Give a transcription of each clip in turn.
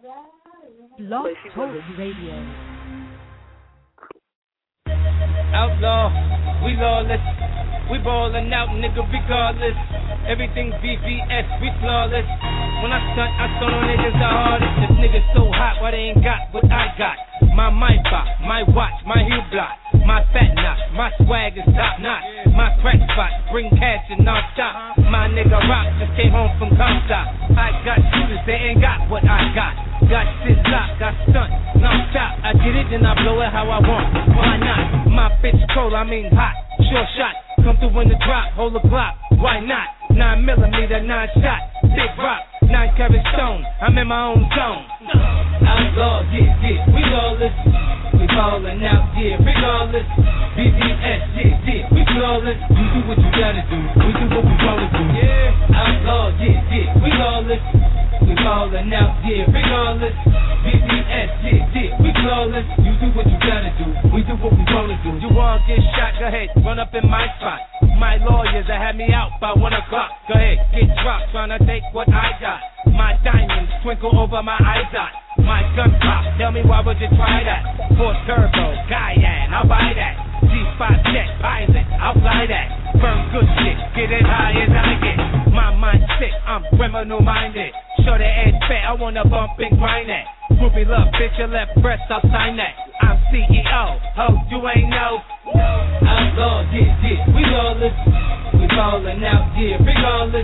Blog Talk Radio. Outlaw, we lawless. We ballin' out, nigga, regardless. Everything BVS, we flawless. When I stunt on niggas the hardest. This nigga's so hot, why they ain't got what I got? My mic box, my watch, my heel block, my fat knot, my swag is top notch. My crack spot, bring cash and non-stop. My nigga Rock just came home from Comstock. I got shooters, they ain't got what I got. Got shit locked, got stunt, non-stop. I get it, then I blow it how I want. Why not? My bitch cold, I mean hot, sure shot. Come through in the drop, hold the clock, why not? 9mm, 9 shot, big rock, 9 carat stone. I'm in my own zone. Outlaw, yeah, we lawless. We ballin' out, yeah, regardless. BBS, yeah, we flawless. You do what you gotta do, we do what we wanna do. Yeah, outlaw, yeah, we lawless. We ballin' out, yeah, regardless. BBS, yeah, we flawless. You do what you gotta do, we do what we wanna do. You wanna get shot, go ahead, run up in my spot. My lawyers that had me out by 1 o'clock. Go ahead, get dropped, tryna take what I got. My diamonds twinkle over my eye dot. My gun pop, tell me why would you try that? Ford Turbo, Cayenne, I'll buy that. G5 jet, pilot, I'll fly that. Burn good shit, get as high as I get. My mind sick, I'm criminal minded. Show the edge fat, I wanna bump and grind that. Groupie love, bitch, your left breast, I'll sign that. I'm CEO, ho, you ain't know. Outlaw, yeah, we lawless. We ballin' out, yeah, regardless.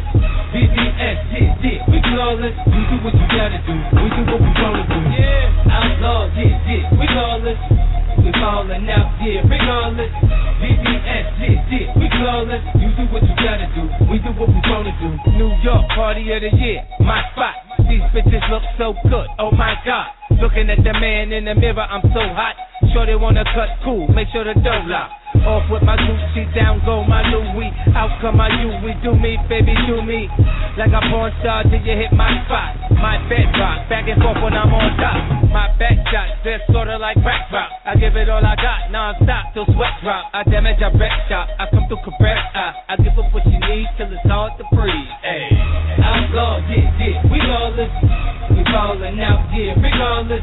BBS, yeah, we flawless. You do what you gotta do, we do what we wanna do. Yeah, outlaw, yeah, we lawless. We ballin' out, yeah, regardless. BBS, yeah, we flawless. You do what you gotta do, we do what we wanna do. New York, party of the year, my spot. These bitches look so good, oh my God. Looking at the man in the mirror, I'm so hot. Sure they wanna cut cool, make sure the dough lock. Off with my Gucci, down go my Louis. Out come my you, we do me, baby, do me. Like a porn star till you hit my spot. My bedrock, back and forth when I'm on top. My back shots, they're sorta like crack rock. I give it all I got, non-stop till sweat drop. I damage a wreck shop, I come through correct. I give her what she needs till it's hard to breathe. Hey, outlaw, yeah, we lawless. We ballin' out, yeah, regardless.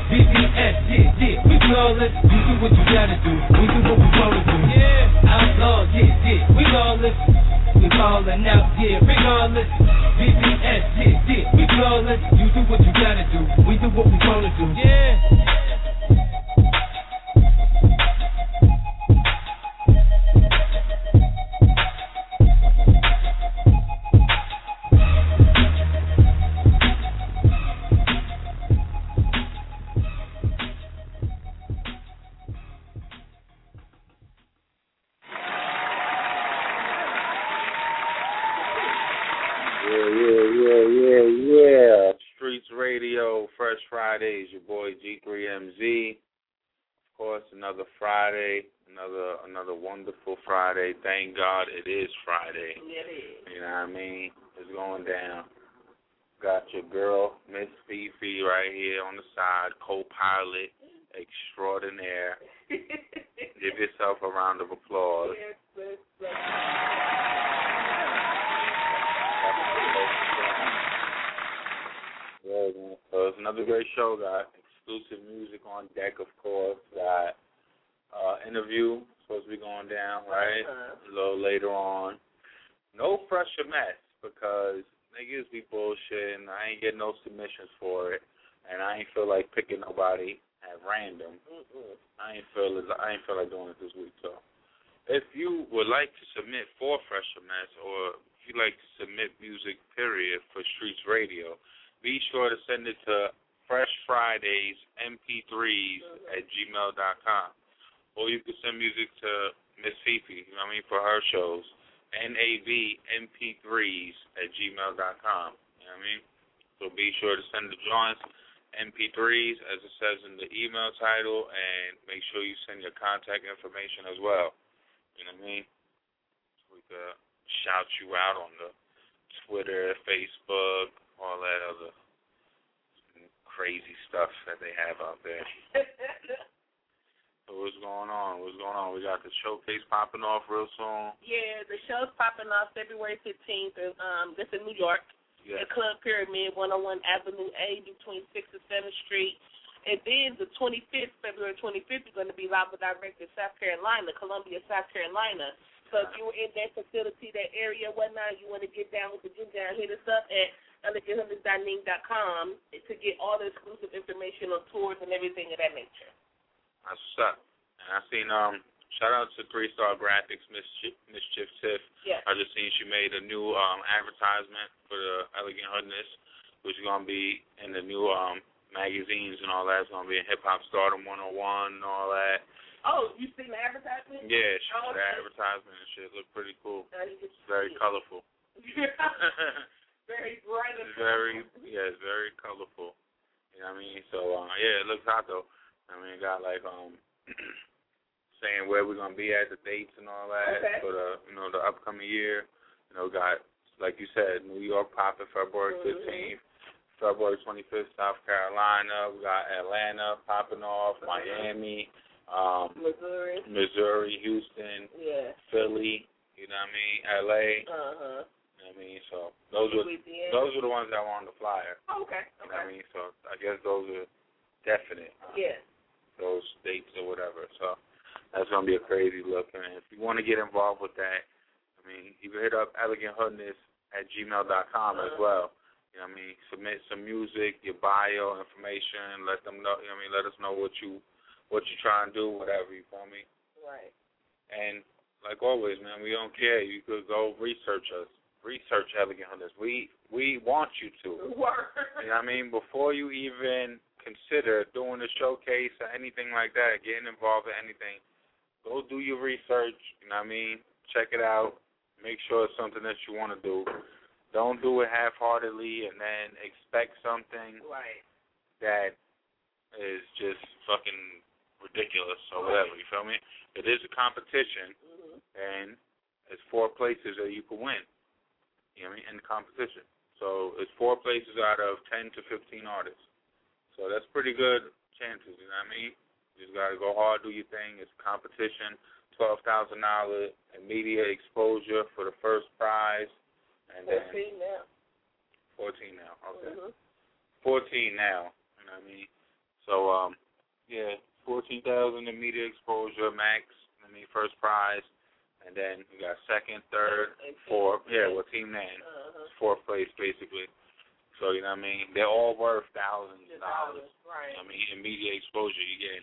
BBS, yeah, we flawless. You do what you gotta do, we do what we wanna do. Yeah, outlaw, yeah, we lawless. We ballin' out, yeah, regardless. BBS, yeah, we flawless. You do what you gotta do, we do what we wanna do. Yeah. Yeah. Streets Radio, Fresh Fridays, your boy G3MZ. Of course, another Friday, another wonderful Friday. Thank God it is Friday. It is. You know what I mean? It's going down. Got your girl, Miss Fifi, right here on the side, co-pilot extraordinaire. Give yourself a round of applause. Yes. Yeah, man. So it's another great show. Got exclusive music on deck, of course. Got interview supposed to be going down, right? A little later on. No pressure mess because niggas be bullshitting. I ain't getting no submissions for it, and I ain't feel like picking nobody at random. I ain't feel like doing it this week. So if you would like to submit for Fresher Mess, or if you'd like to submit music, period, for Streets Radio, be sure to send it to freshfridaysmp3s@gmail.com. Or you can send music to Miss Fifi, for her shows, NAVMP3s@gmail.com. So be sure to send the joints, MP3s, as it says in the email title, and make sure you send your contact information as well. You know what I mean? So we could shout you out on the Twitter, Facebook, all that other crazy stuff that they have out there. So what's going on? We got the showcase popping off real soon. Yeah, the show's popping off February 15th. This in New York. The Club Pyramid, 101 Avenue A, between 6th and 7th Street. And then the 25th, February 25th, we're going to be live and direct in South Carolina, Columbia, South Carolina. So if you're in that facility, that area, whatnot, you want to get down with the ginger, hit us up at eleganthunters.ning.com to get all the exclusive information on tours and everything of that nature. That's what's up. And I seen shout out to 3-Star Graphics, Mischief Tiff. Yeah. I just seen she made a new advertisement for the Elegant Hoodness, which is gonna be in the new magazines and all that. It's gonna be in Hip Hop Stardom 101 and all that. Oh, you seen the advertisement? Yeah, the advertisement and shit look pretty cool. It's very colorful. Very bright. It's very colorful. You know what I mean? So it looks hot though. I mean, it got like saying where we're gonna be at, the dates and all that for the the upcoming year. Got, like you said, New York popping February 15th, February 25th, South Carolina. We got Atlanta popping off, Miami, Missouri, Houston, Philly. You know what I mean? LA. You know what I mean? So those were the ones that were on the flyer. Okay. You know what I mean? So I guess those are definite. Those dates or whatever. So that's going to be a crazy look. And if you want to get involved with that, I mean, you can hit up eleganthoodness@gmail.com as well. You know what I mean? Submit some music, your bio information, let them know, you know what I mean, let us know what you trying to do, whatever, you feel me? Right. And like always, man, we don't care. You could go research us. Research Elegant Hoodness. We want you to. You know what I mean? Before you even consider doing a showcase or anything like that, getting involved in anything, go do your research, you know what I mean? Check it out. Make sure it's something that you want to do. Don't do it half-heartedly and then expect something that is just fucking ridiculous or whatever, you feel me? It is a competition, and it's 4 places that you can win, you know what I mean, in the competition. So it's 4 places out of 10 to 15 artists. So that's pretty good chances, you know what I mean? You just got to go hard, do your thing. It's a competition, $12,000 immediate exposure for the first prize. And 14 now. 14 now, okay. 14 now, you know what I mean? So, 14,000 immediate exposure, max, first prize. And then we got second, third, fourth. Team name. It's 4th place, basically. So, you know what I mean? They're all worth thousands of dollars. Right. I mean, immediate exposure. You get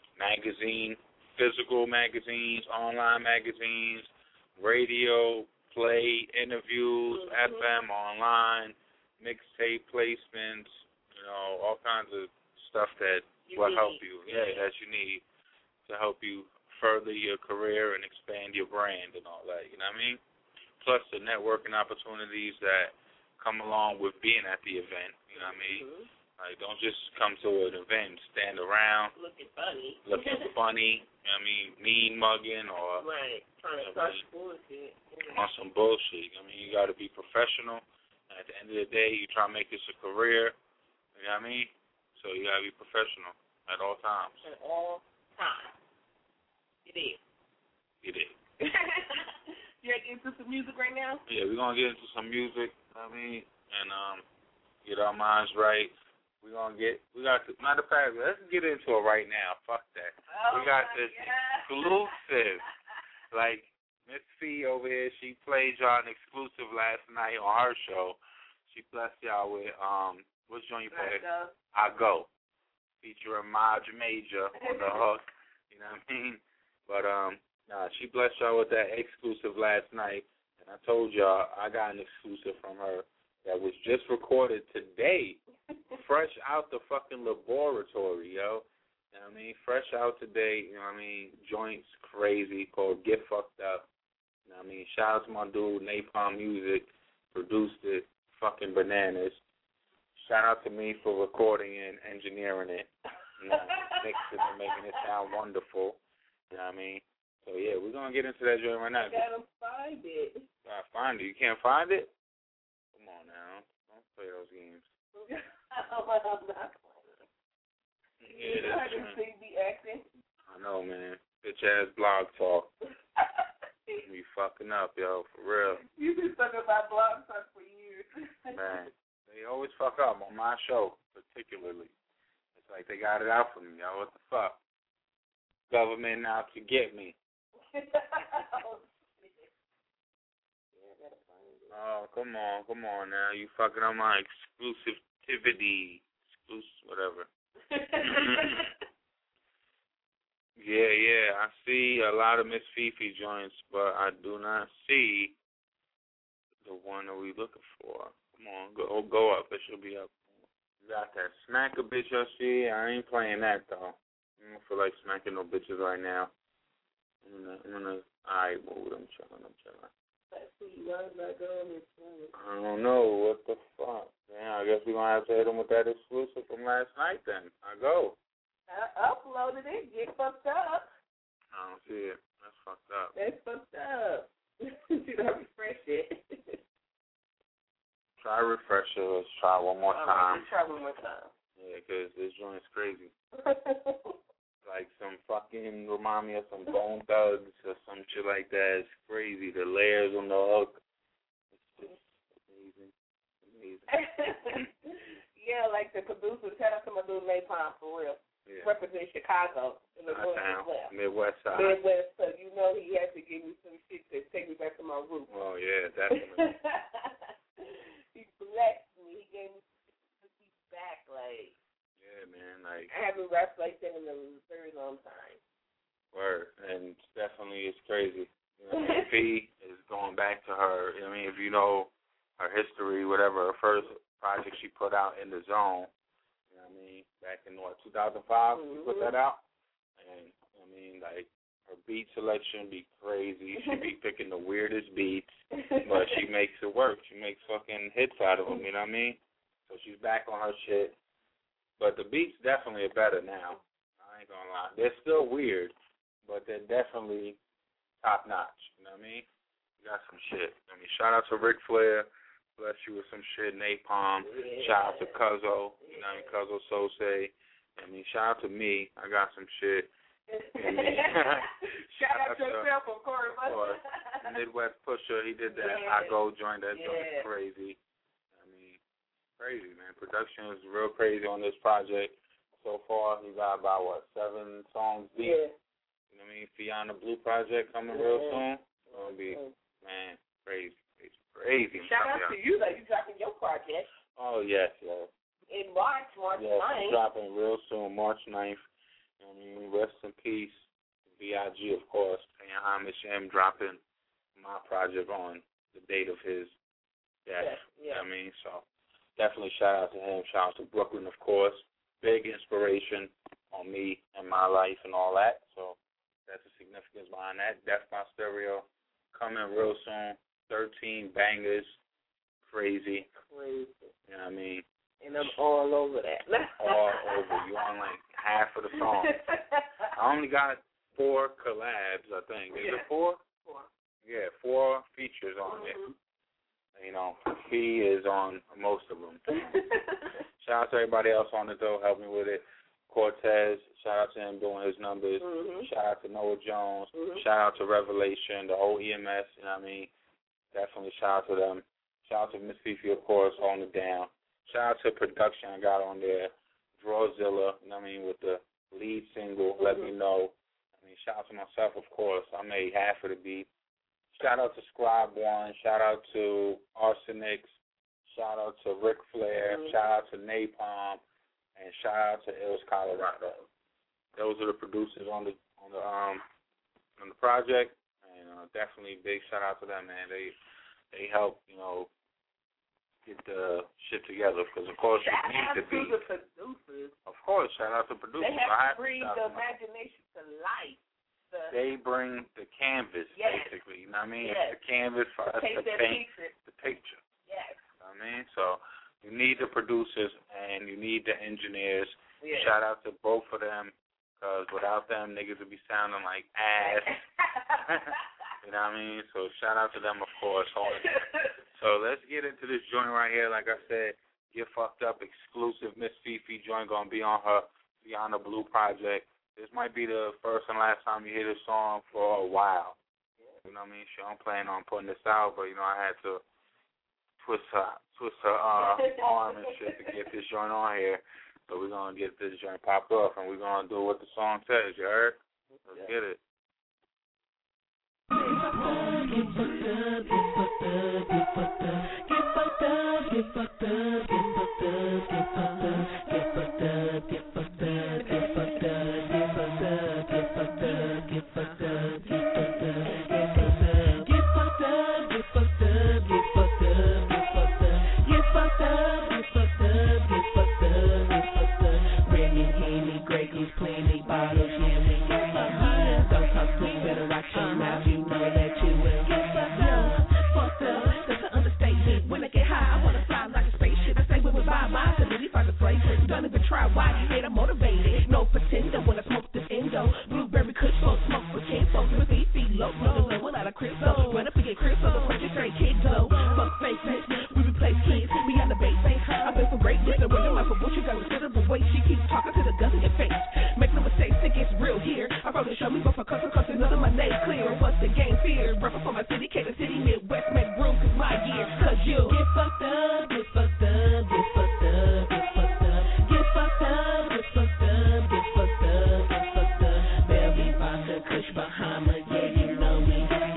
physical magazines, online magazines, radio, play, interviews, FM, online, mixtape placements, all kinds of stuff that will help you. That you need to help you further your career and expand your brand and all that. You know what I mean? Plus the networking opportunities that come along with being at the event, you know what I mean? Like, don't just come to an event and stand around looking funny, you know what I mean, mean mugging or trying to start bullshit. On some bullshit. I mean, you got to be professional. And at the end of the day, you try to make this a career, you know what I mean? So you got to be professional at all times. At all times. It is. You ready to get into some music right now? Yeah, we're going to get into some music, you know what I mean, and get our minds right. Matter of fact, let's get into it right now. Fuck that. We got this exclusive. Like, Miss Fee over here, she played y'all an exclusive last night on her show. She blessed y'all with, what's joint you played? I Go. Featuring Maj Major on the hook. You know what I mean? But, she blessed y'all with that exclusive last night, and I told y'all I got an exclusive from her that was just recorded today, fresh out the fucking laboratory, yo. You know what I mean? Fresh out today, you know what I mean? Joints crazy, called Get Fucked Up. You know what I mean? Shout out to my dude, Napalm Music, produced it, fucking bananas. Shout out to me for recording and engineering it, mixing and making it sound wonderful. You know what I mean? So, we're going to get into that joint right now. I got to find it. Find it. You can't find it? Come on now. Don't play those games. I'm not playing. Yeah, I can see the acting. I know, man. Bitch-ass blog talk. We fucking up, yo, for real. You've been talking about blog talk for years. Man, they always fuck up on my show, particularly. It's like they got it out for me, yo. What the fuck? Government out to get me. Oh, come on now. You fucking up my exclusivity. Whatever. Yeah, I see a lot of Miss Fifi joints, but I do not see the one that we looking for. Come on, go up. It should be up. You got that smack a bitch I see. I ain't playing that, though. I don't feel like smacking no bitches right now. I'm gonna alright, move. I'm chilling. I don't know. What the fuck? Yeah, I guess we're going to have to hit them with that exclusive from last night then. I go. I uploaded it. Get fucked up. I don't see it. That's fucked up. That's fucked up. You gotta refresh it. Try refresh it. Let's try one more time. Let's try one more time. Yeah, because this joint's crazy. Like some fucking, remind me of some Bone Thugs or some shit like that. It's crazy. The layers on the hook. It's just amazing. Yeah, like the producer, shout out to my dude Napalm for real. Yeah. Represent Chicago in the Midwest side. Midwest, so you know he has to give me some shit to take me back to my roots. Oh yeah, definitely. He blessed me. He gave me some shit back, like. Yeah, man. Like I haven't rapped like that in a very long time. Word, and definitely it's crazy. You know, P is going back to her. I mean, if you know her history, whatever, her first project she put out in the Zone. You know what I mean? Back in 2005, she put that out, and I mean, like her beat selection be crazy. She be picking the weirdest beats, but she makes it work. She makes fucking hits out of them. You know what I mean? So she's back on her shit. But the beats definitely are better now. I ain't gonna lie. They're still weird, but they're definitely top notch. You know what I mean? You got some shit. I mean, shout out to Ric Flair. Bless you with some shit. Napalm. Yeah. Shout out to Cuzzo. You know what I mean? Cuzzo Sose. I mean, shout out to me. I got some shit. Shout out to yourself, of course. Midwest Pusher. He did that. I Go joint. That joint crazy. Crazy, man. Production is real crazy on this project. So far, he got about, 7 songs deep. Yeah. You know what I mean? Fiona Blue project coming real soon. It's going to be, man, crazy. It's crazy. Shout out to you that you dropping your project. Oh, yes. In March 9th. Yes, dropping real soon, March 9th. You know what I mean? Rest in peace. B.I.G., of course. Paying homage to him dropping my project on the date of his death. Yeah. You know what I mean? So. Definitely shout out to him. Shout out to Brooklyn, of course. Big inspiration on me and my life and all that. So that's the significance behind that. Death by Stereo coming real soon. 13 bangers. Crazy. You know what I mean? And I'm all over that. All over. You on like half of the song. I only got 4 collabs, I think. Is it 4? 4. Yeah, 4 features on it. You know, he is on most of them. Shout out to everybody else on it, though. Help me with it. Cortez, shout out to him doing his numbers. Shout out to Noah Jones. Shout out to Revelation, the whole EMS, you know what I mean? Definitely shout out to them. Shout out to Miss Fifi, of course, holding it down. Shout out to production I got on there. Drawzilla, you know what I mean, with the lead single, Let Me Know. I mean, shout out to myself, of course. I made half of the beat. Shout out to Scribe One. Shout out to Arsenics. Shout out to Ric Flair. Shout out to Napalm, and shout out to Ills Colorado. Those are the producers on the project, and definitely big shout out to them, man. They help get the shit together because of course you need to be. Shout out to the producers. Of course, shout out to producers. They have to bring the imagination to life. They bring the canvas, basically. You know what I mean? Yes. It's the canvas for us to paint the picture. Yes. You know what I mean? So you need the producers and you need the engineers. Yes. Shout out to both of them because without them, niggas would be sounding like ass. You know what I mean? So shout out to them, of course. So let's get into this joint right here. Like I said, Get Fucked Up exclusive Miss Fifi joint going to be on her Fiona Blue project. This might be the first and last time you hear this song for a while. You know what I mean? Sure, I'm planning on putting this out, but, I had to twist her arm and shit to get this joint on here. So we're gonna get this joint popped off, and we're gonna do what the song says. You heard? Let's get it. Don't even try why you hate, I'm motivated. No pretender when I smoke this endo. Blueberry kush smoke for kin folks. With these feet low, no low, a lot of crypto. Run up and get crypto, the pressure straight kids though. Fuck fake bitch, we replace kids. We on the base, I've been for greatness. The running life for what you got considerable weight. She keeps talking to the guns in your face. Make no mistakes, it gets real here. I probably show me both for custom, none of my name clear. What's the game fear? Rapping for my city, K the city, Midwest, make room, cause my year. Cause you get fucked up, get fucked up, get fucked up, get fucked up. Get fucked up, get fucked up, get fucked up, get fucked up. Belly vodka, kush Bahama, yeah, you know me.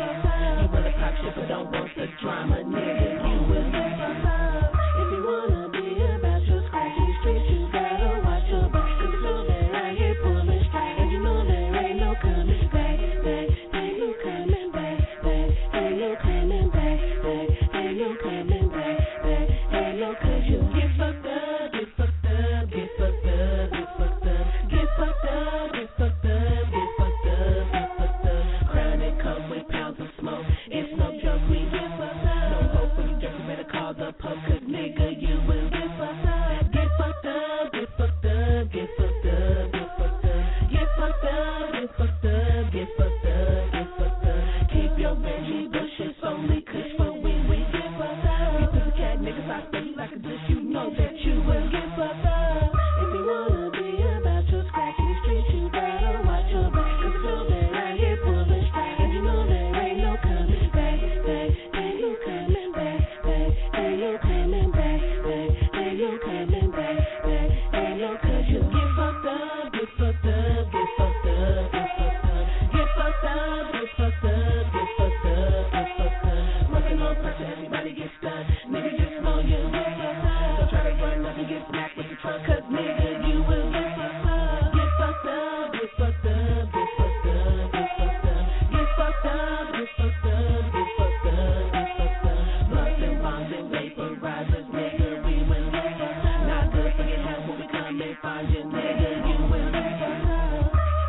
You wanna pop shit but don't want the drama, nigga. You will get fucked up. If you wanna be about your scratchy street, you gotta watch your back. Cause you know that I here pulling straight, and you know there ain't no coming back, back. Ain't no coming back, back. Ain't no coming back, back. Ain't no coming back, back. Ain't no cause you get fucked up, get fucked up. Get fucked up, get fucked up, get fucked up, get fucked up, get fucked up, get fucked up. Chronic comes with pounds of smoke. It's no joke, we get fucked up. No hope for you, just better call the pub, cause nigga, you will get fucked up. Get fucked up, get fucked up, get fucked up, get fucked up. Get fucked up, get fucked up, get fucked up, get fucked up. Keep your veggie bushes only kush for we get fucked up. You pussycat niggas, I spell you like a dish, you know that you will get fucked up. If you wanna be about your scratchy street, you gotta watch your back. Cause you know that I here pulling straight, and you know there ain't no coming back, back. Ain't no coming back, back. Ain't no coming back, back. Ain't no coming back, back. Ain't no cause you get fucked up, get fucked up, get fucked up, get fucked up. Get fucked up, get fucked up, get fucked up, get fucked up. Working on pressure, everybody gets done. Nigga, just know you get fucked up. Don't try to run up and get smacked with the trunk, cause nigga, you will get fucked up. Get fucked up, get fucked up, get fucked up, get fucked up. Get fucked up, get fucked up, get fucked up, get fucked up. Blunts and bombs and vaporizers, nigga, we will get fucked up. Not good for your health when we come and find you, nigga, you will get fucked up.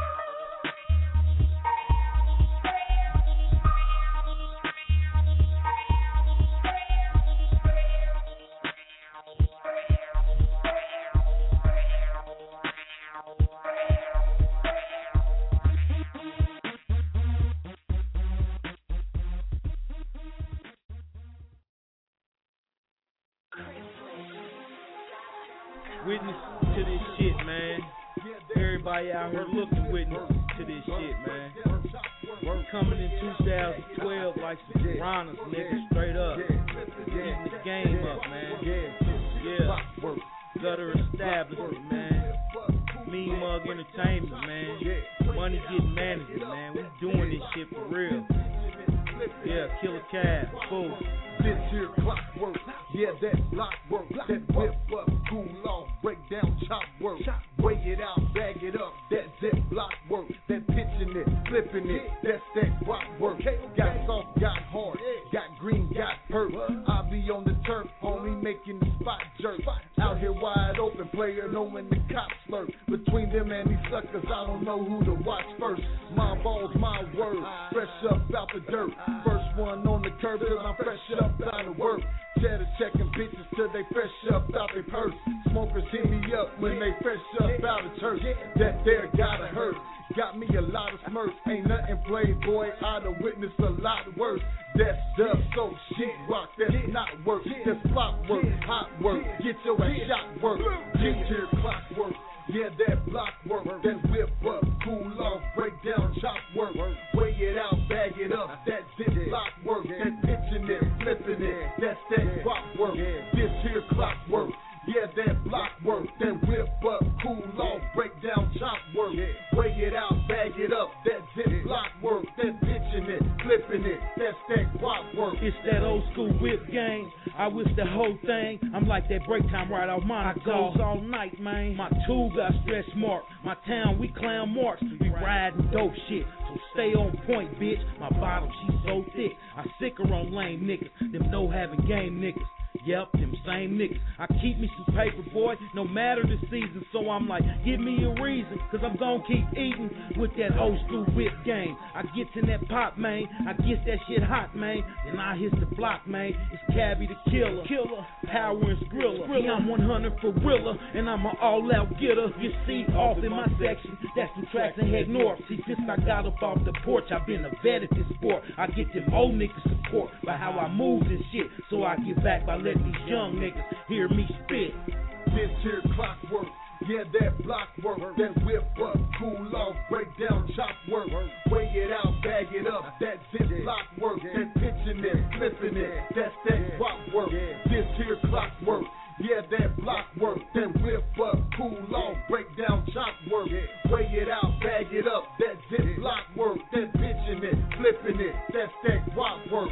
Witness to this shit, man. Everybody out here looking witness to this shit, man. We're coming in 2012 like some piranhas, nigga, straight up. Eating the game up, man. Yeah. Gutter establishment, man. Mean Mug Entertainment, man. Money getting management, man. We doing this shit for real. Yeah, Killer Cab, fool. This here clockwork, yeah, that block work, that whip up, cool off, break down, chop work, weigh it out, bag it up, that zip block work, that pitching it, flipping it, that's that rock work. Got soft, got hard, got green, got hurt. I be on the turf, homie, making the spot jerk. Out here wide open, player, knowing the cops lurk. Between them and these suckers, I don't know who to watch first. My balls, my word, fresh up out the dirt. First one on the curb, cause I'm fresh up out of work. Cheddar checking bitches till they fresh up out their purse. Smokers hit me up when they fresh up out of church. That there gotta hurt. Got me a lot of smirks. Ain't nothing playboy, I done witnessed a lot worse. That's dub, so shit rock, that's not work. That's flop work, hot work, get your ass shot work. Get your clockwork. Yeah, that block work, that whip up, cool off, break down, chop work, weigh it out, bag it up, that zip block work, that pitching it, flipping it, that's that rock cool off, break down, chop work. Weigh it out, bag it up, that zip block work. That pitching it, flipping it, that's that guap work. It's that old school whip game. I wish the whole thing. I'm like that break time right off Monaco. Goes all night, man. My tool got stretch mark. My town, we clown marks. We riding dope shit. So stay on point, bitch. My bottle, she's so thick. I sick her on lame niggas. Them no having game niggas. Yep, them same niggas. I keep me some paper, boy, no matter the season. So I'm like, give me a reason, cause I'm gon' keep eating with that old school whip game. I get in that pot, man. I get that shit hot, man. Then I hit the block, man. It's Cabby the killer. Power and Skrilla. Yeah, I'm 100 for realer, and I'm an all-out getter. You see, off in my section, that's the tracks and head north. See, since I got up off the porch, I've been a vet at this sport. I get them old niggas support by how I move and shit. So I get back by letting these young niggas hear me spit. This here clockwork, yeah, that block work, that whip up, cool off, break down, chop work, weigh it out, bag it up, that zip block work, that pitching it, flipping it, that's that guap work. This here clockwork, yeah, that block work, that whip up, cool off, break down, chop work, weigh it out, bag it up, that zip block work, that pitching it, flipping it, that's that guap work.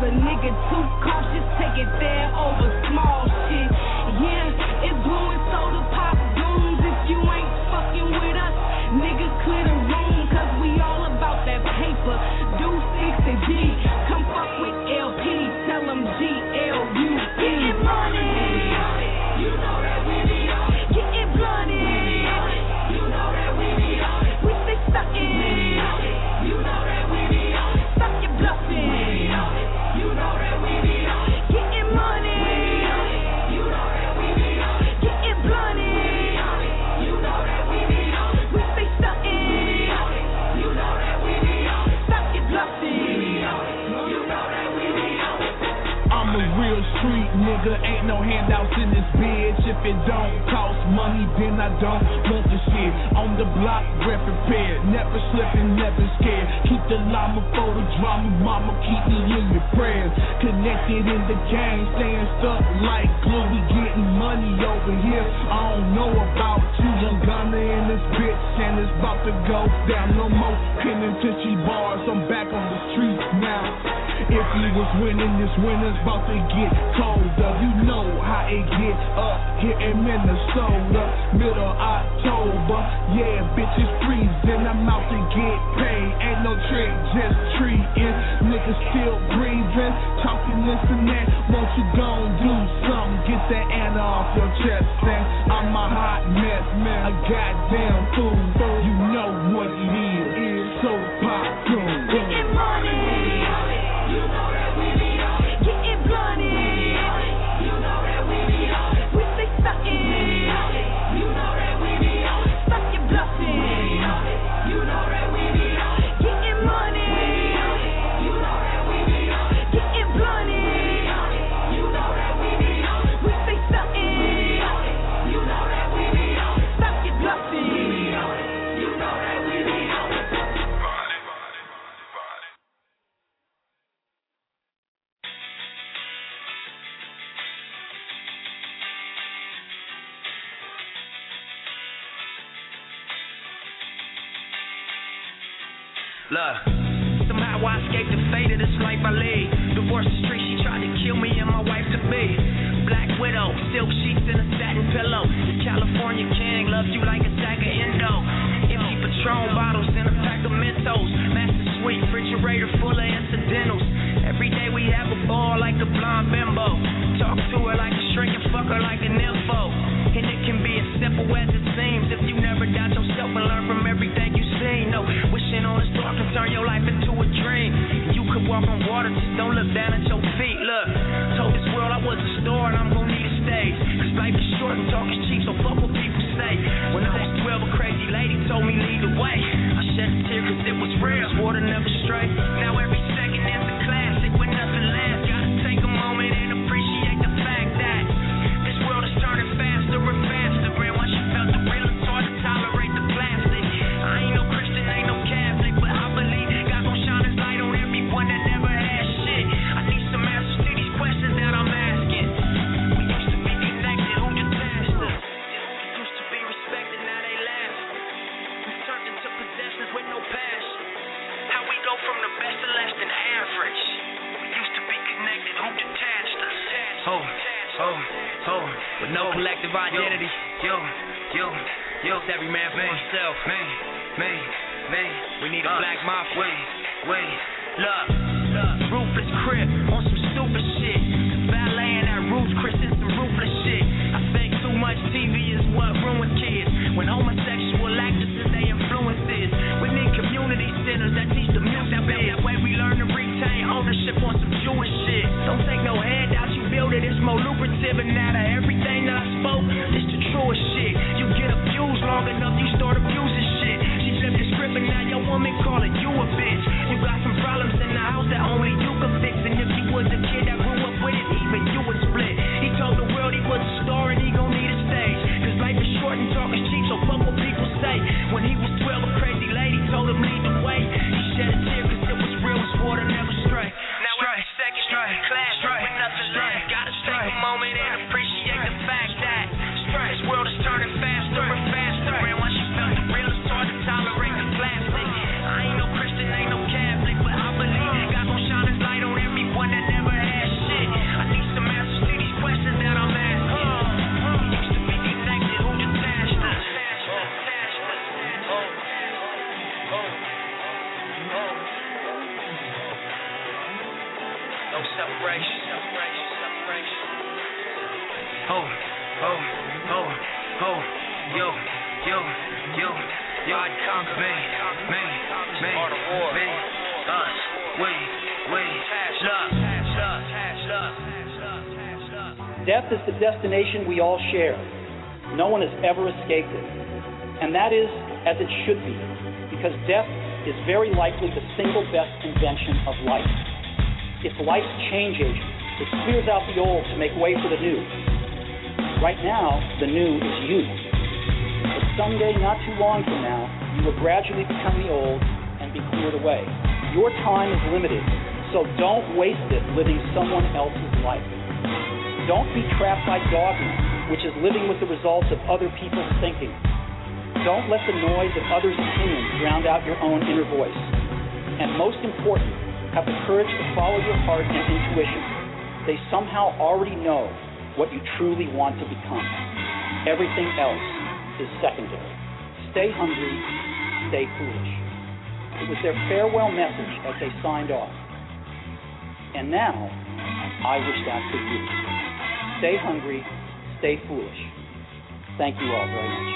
Too cautious, take it there over small shit. Yeah, it's blowing so no handouts in this bitch. If it don't cost money, then I don't want the shit. On the block, we're prepared. Never slipping, never scared. Keep the llama for the drama, mama, keep me in your prayers. Connected in the game, staying stuck like glue. We getting money over here. I don't know about you. Young Gunna in this bitch, and it's about to go down. No more penitentiary bars, I'm back on the streets now. If he was winning, this winter's about to get colder. You know how it get up here in Minnesota. Middle October, yeah, bitches freezing. I'm out to get paid, ain't no trick, just treating. Niggas still breathing, talking this and that. Won't you gon' do something? Get that Anna off your chest, man. I'm a hot mess, man. A goddamn fool. You know what it is. So pop goon. Getting money. You know that we be on it. Getting blunted. You know that we be on it. We say something. You know that we be on it. Suck your bluffing. You know that we be on it. Getting money. You know that we be on it. Getting blunted. You know that we be on it. We say something. You know that we be on it. Suck your bluffing. You know that we be on it. Look, somehow I escaped the fate of this life I lead. Divorced the street, she tried to kill me and my wife to be. Black widow, silk sheets and a satin pillow. The California king loves you like a sack of Indo. Empty Patron bottles and a pack of Mentos. Master suite, refrigerator full of incidentals. Every day we have a ball like a blonde bimbo. Talk to her like a shrink and fuck her like an info. And it can be as simple as it seems if you never doubt yourself and learn from everything you see. No, wishing on a star can turn your life into a dream. You could walk on water, just don't look down at your feet. Look, told this world I was a star and I'm gonna need a stage. Cause life is short and talk is cheap, so fuck what people say. When I was 12, a crazy lady told me lead the way. I shed a tear cause it was real, swore to never stray. Now every second is a classic with nothing left. Gotta take a moment and appreciate the fact that this world is turning faster and faster. And once you felt the real, it's hard to tolerate the plastic. I ain't no Christian, ain't no Catholic, but I believe God gon' shine his light on everyone that never had shit. I need some answers to these questions that I'm asking. We used to be connected, who detached us? We used to be respected, now they laugh. We turned into possessions with no passion. How we go from the best to less than average? We used to be connected, who detached us? With no collective identity. Yo, every man for himself. We need a black mafia. Look, ruthless crib on some stupid shit. Valeting at roots, Chris is some ruthless shit. I think too much TV is what ruined kids. When homosexual actresses they influences. We need community centers that teach the music biz. That way we learn to retain ownership on some Jewish shit. Don't take no handouts, you build it, it's more lucrative. And out of everything that I spoke, it's the truest shit. You get abused long enough, you start abusing shit. She flipped the script and now your woman calling you a bitch. You got some problems in the house that only you can fix. And if you was a kid that grew up with it, even you would split. He told the world he was a star and he gon' need a stage. Cause life is short and talk is cheap, so fuck what people say. When he was 12, a crazy lady told him lead the way. He shed a tear cause it was real, his water never stray. Now every second is a class with nothing left. Gotta take a moment and appreciate the fact that this world is turning faster and faster. And once you felt the real, it's hard to tolerate the plastic. I ain't no Christian, ain't no Catholic, but I believe God gon' shine his light on everyone that never had shit. I need some answers to these questions that I'm asking. We used to be connected, who detached us? No separation. Yo, I'd conquer me, us, we, love. Death is the destination we all share. No one has ever escaped it. And that is as it should be, because death is very likely the single best invention of life. It's life's change agent, It clears out the old to make way for the new. Right now, the new is you. But someday, not too long from now, you will gradually become the old and be cleared away. Your time is limited, so don't waste it living someone else's life. Don't be trapped by dogma, which is living with the results of other people's thinking. Don't let the noise of others' opinions drown out your own inner voice. And most important, have the courage to follow your heart and intuition. They somehow already know what you truly want to become. Everything else is secondary. Stay hungry, stay foolish. It was their farewell message as they signed off. And now, I wish that could be. Stay hungry, stay foolish. Thank you all very much.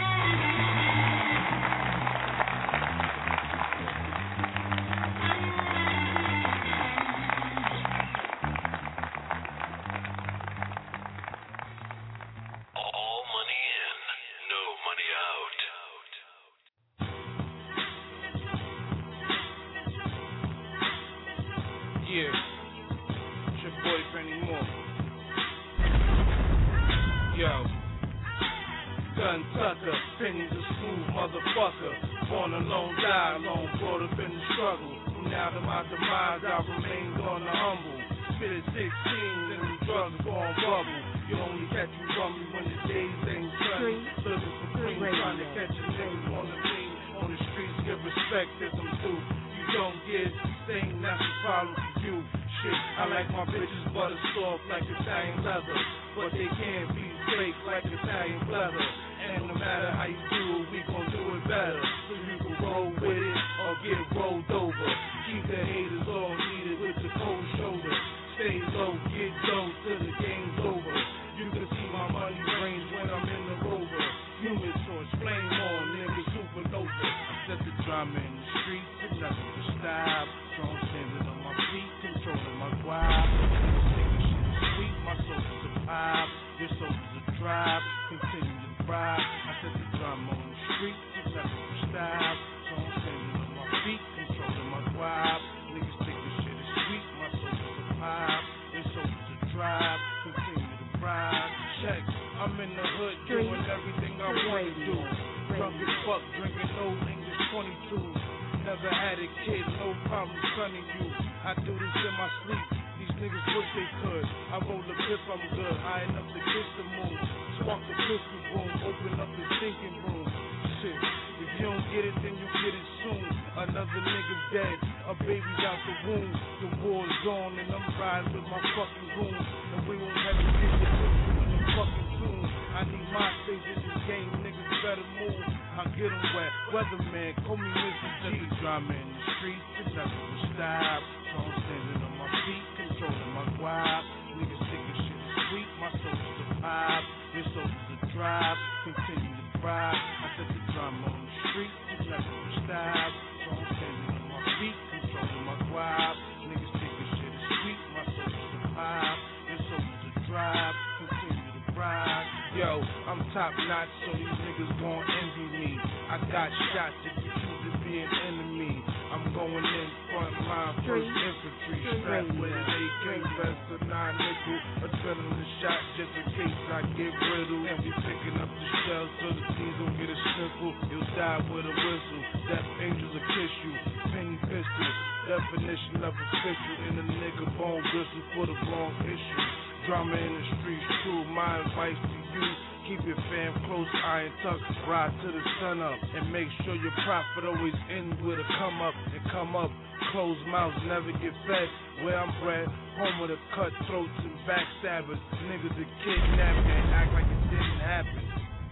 Ride to the sun up and make sure your profit always ends with a come up and come up. Closed mouths never get fed. Where I'm bred, home of the cutthroats and backstabbers. Niggas that kidnap me and act like it didn't happen.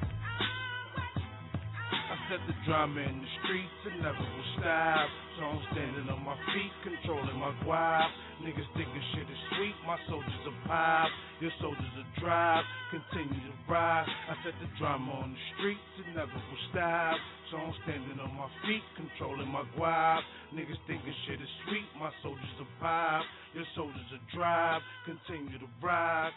I set the drama in the streets and never will stop. So I'm standing on my feet, controlling my guap. Niggas thinking shit is sweet, my soldiers are pop. Your soldiers are drive, continue to ride. I set the drama on the streets and never will stop. So I'm standing on my feet, controlling my guap. Niggas thinking shit is sweet, my soldiers are pop. Your soldiers are drive, continue to ride.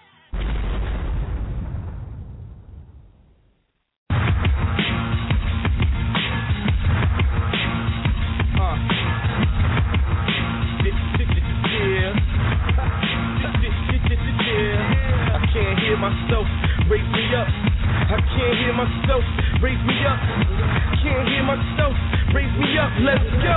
raise me up. Can't hear myself, raise me up, let's go.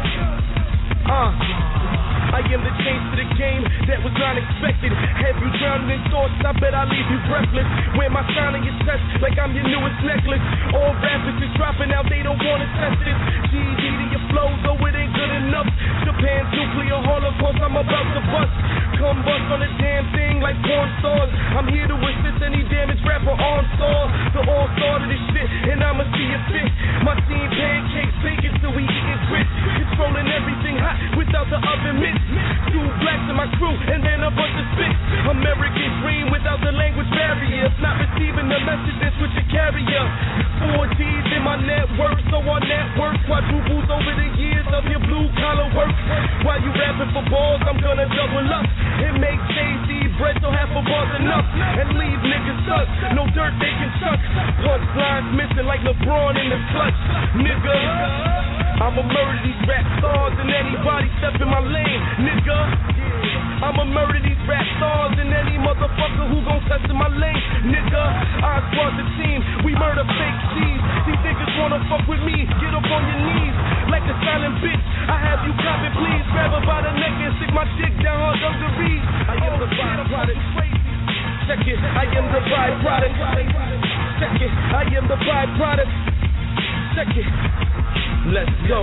I am the change to the game that was unexpected. Have you drowning in thoughts? I bet I leave you breathless. Wear my sign on your chest like I'm your newest necklace. All rappers is dropping out, they don't wanna test this. GED to your flow, though it ain't good enough. Japan's nuclear holocaust, I'm about to bust. Come bust on the damn thing like porn stars. I'm here to assist any damaged rapper on star. The all-star to this shit, and I'ma see it fit. My team pancakes, bacon, so we eating grits. Controlling everything hot without the oven mitts. 2 blacks in my crew, and then a bunch of spits. American dream without the language barrier. If not receiving the message, then switch a carrier. 4 G's in my network, so our network quadruples over the years of your blue-collar work. While you rapping for balls, I'm gonna double up and make Jay-Z bread so half a bar's enough. And leave niggas stuck, no dirt they can chuck. Punchlines missing like LeBron in the clutch. Nigga, I'ma murder these rap stars and anybody step in my lane, nigga. I'ma murder these rap stars and any motherfucker who gon' test in my lane, nigga. I squad the team, we murder fake C's. These niggas wanna fuck with me, get up on your knees like a silent bitch. I have you cop it, please. Grab her by the neck and stick my dick down her dungarees. I am the byproduct. Check it, I am the byproduct. Check it, I am the byproduct. Check it. Let's go.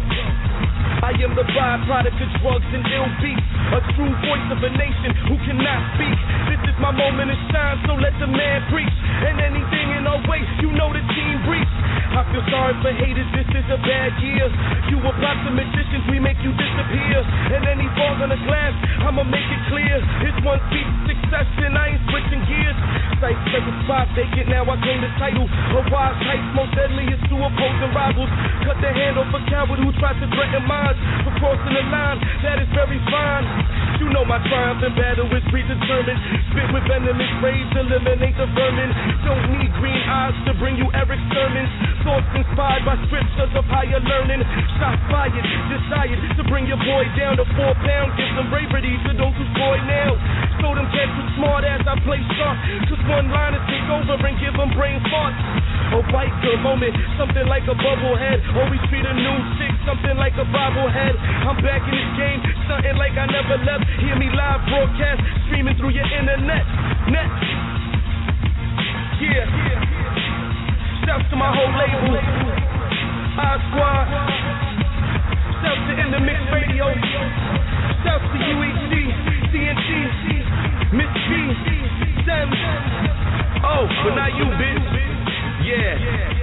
I am the byproduct of drugs and ill beats. A true voice of a nation who cannot speak. This is my moment to shine, so let the man preach. And anything in our way, you know the team breach. I feel sorry for haters, this is a bad year. You a plot to magicians, we make you disappear. And any falls on the glass, I'ma make it clear. It's one speech succession, I ain't switching gears. Sight circle spot vacant, now I claim the title. A wise heights, most deadliest to opposing rivals. Cut the hand off a coward who tries to threaten mine. For crossing the line, that is very fine. You know my triumph in battle is predetermined. Spit with venomous rage, eliminate the vermin. Don't need green eyes to bring you Eric Sermons. Thoughts inspired by scriptures of higher learning. Shots fired, decided to bring your boy down to 4 pounds. Give some bravery to those who's boy now. Show them cats who smart as I play sharp. Cause one line is take over and give them brain farts. A white girl moment, something like a bubble head. Always treat a new chick, something like a bobblehead. I'm back in this game, something like I never left. Hear me live broadcast, streaming through your internet. Yeah. Shouts to my whole label, I Squad. Shouts to In The Mix Radio. Shouts to UEC, TNT, Miss G, Sam. Oh, but not you, bitch. Yeah.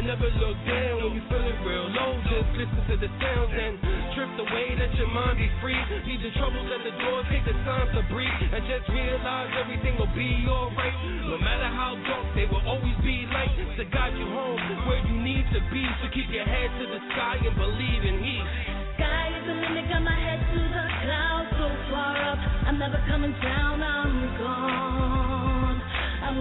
never look down when you feeling real low. Just listen to the sounds and drift away, let your mind be free. Leave the troubles at the door, take the time to breathe, and just realize everything will be alright. No matter how dark, they will always be light to guide you home where you need to be. So keep your head to the sky and believe in He. Sky is the limit, got my head to the clouds, so far up, I'm never coming down. I'm gone, I'm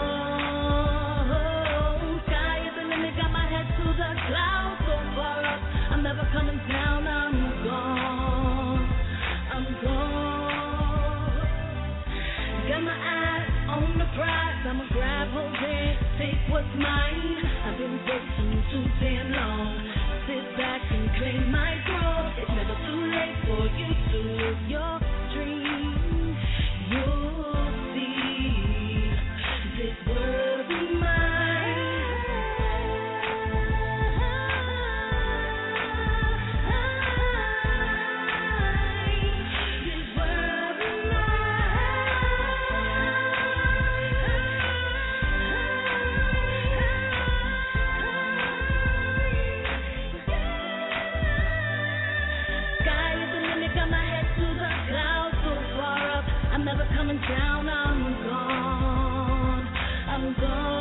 gone. Sky is the limit, got my head to the clouds, so far up, I'm never coming down. I'm gone, I'm gone. Got my eyes on the prize, I'ma grab hold and take what's mine. I've been waiting too damn long. Sit back and claim my throne. It's never too late for you to live your dream. You'll see this world is mine. This world is I'm never coming down, I'm gone, I'm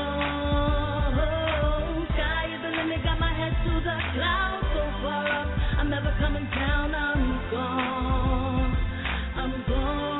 gone. Sky is the limit, got my head to the clouds, so far up, I'm never coming down, I'm gone, I'm gone.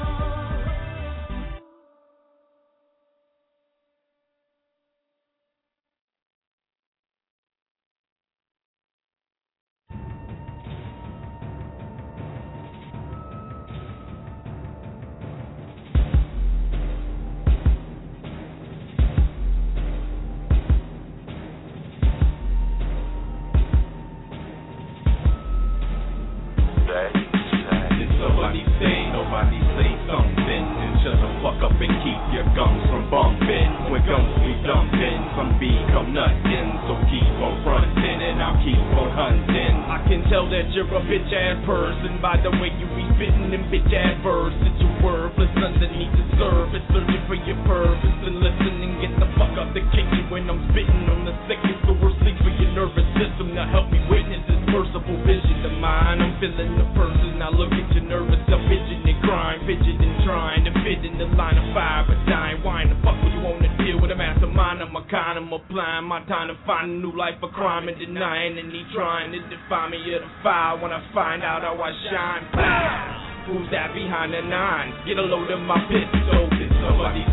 Nobody say something. Shut the fuck up and keep your gums from bumping. When gums be dumping, some become nothing. So keep on fronting and I'll keep on hunting. I can tell that you're a bitch ass person by the way you be spitting them bitch ass verses. You're worthless underneath the surface, searching for your purpose. And listen and get the fuck up the kitchen when I'm spitting on the second floor. Sleep for your nervous system. Now help me witness this merciful vision of mine. I'm feeling the person. Now look at your nervous self, fidgeting, crying, fidgeting, trying to fit in the line of fire, but dying. Why in the fuck would you want to deal with a mastermind of my kind? I'm applying my time to find a new life of crime and denying any trying to define me or the fire. When I find out how I shine, who's that behind the nine? Get a load of my pistol. Did somebody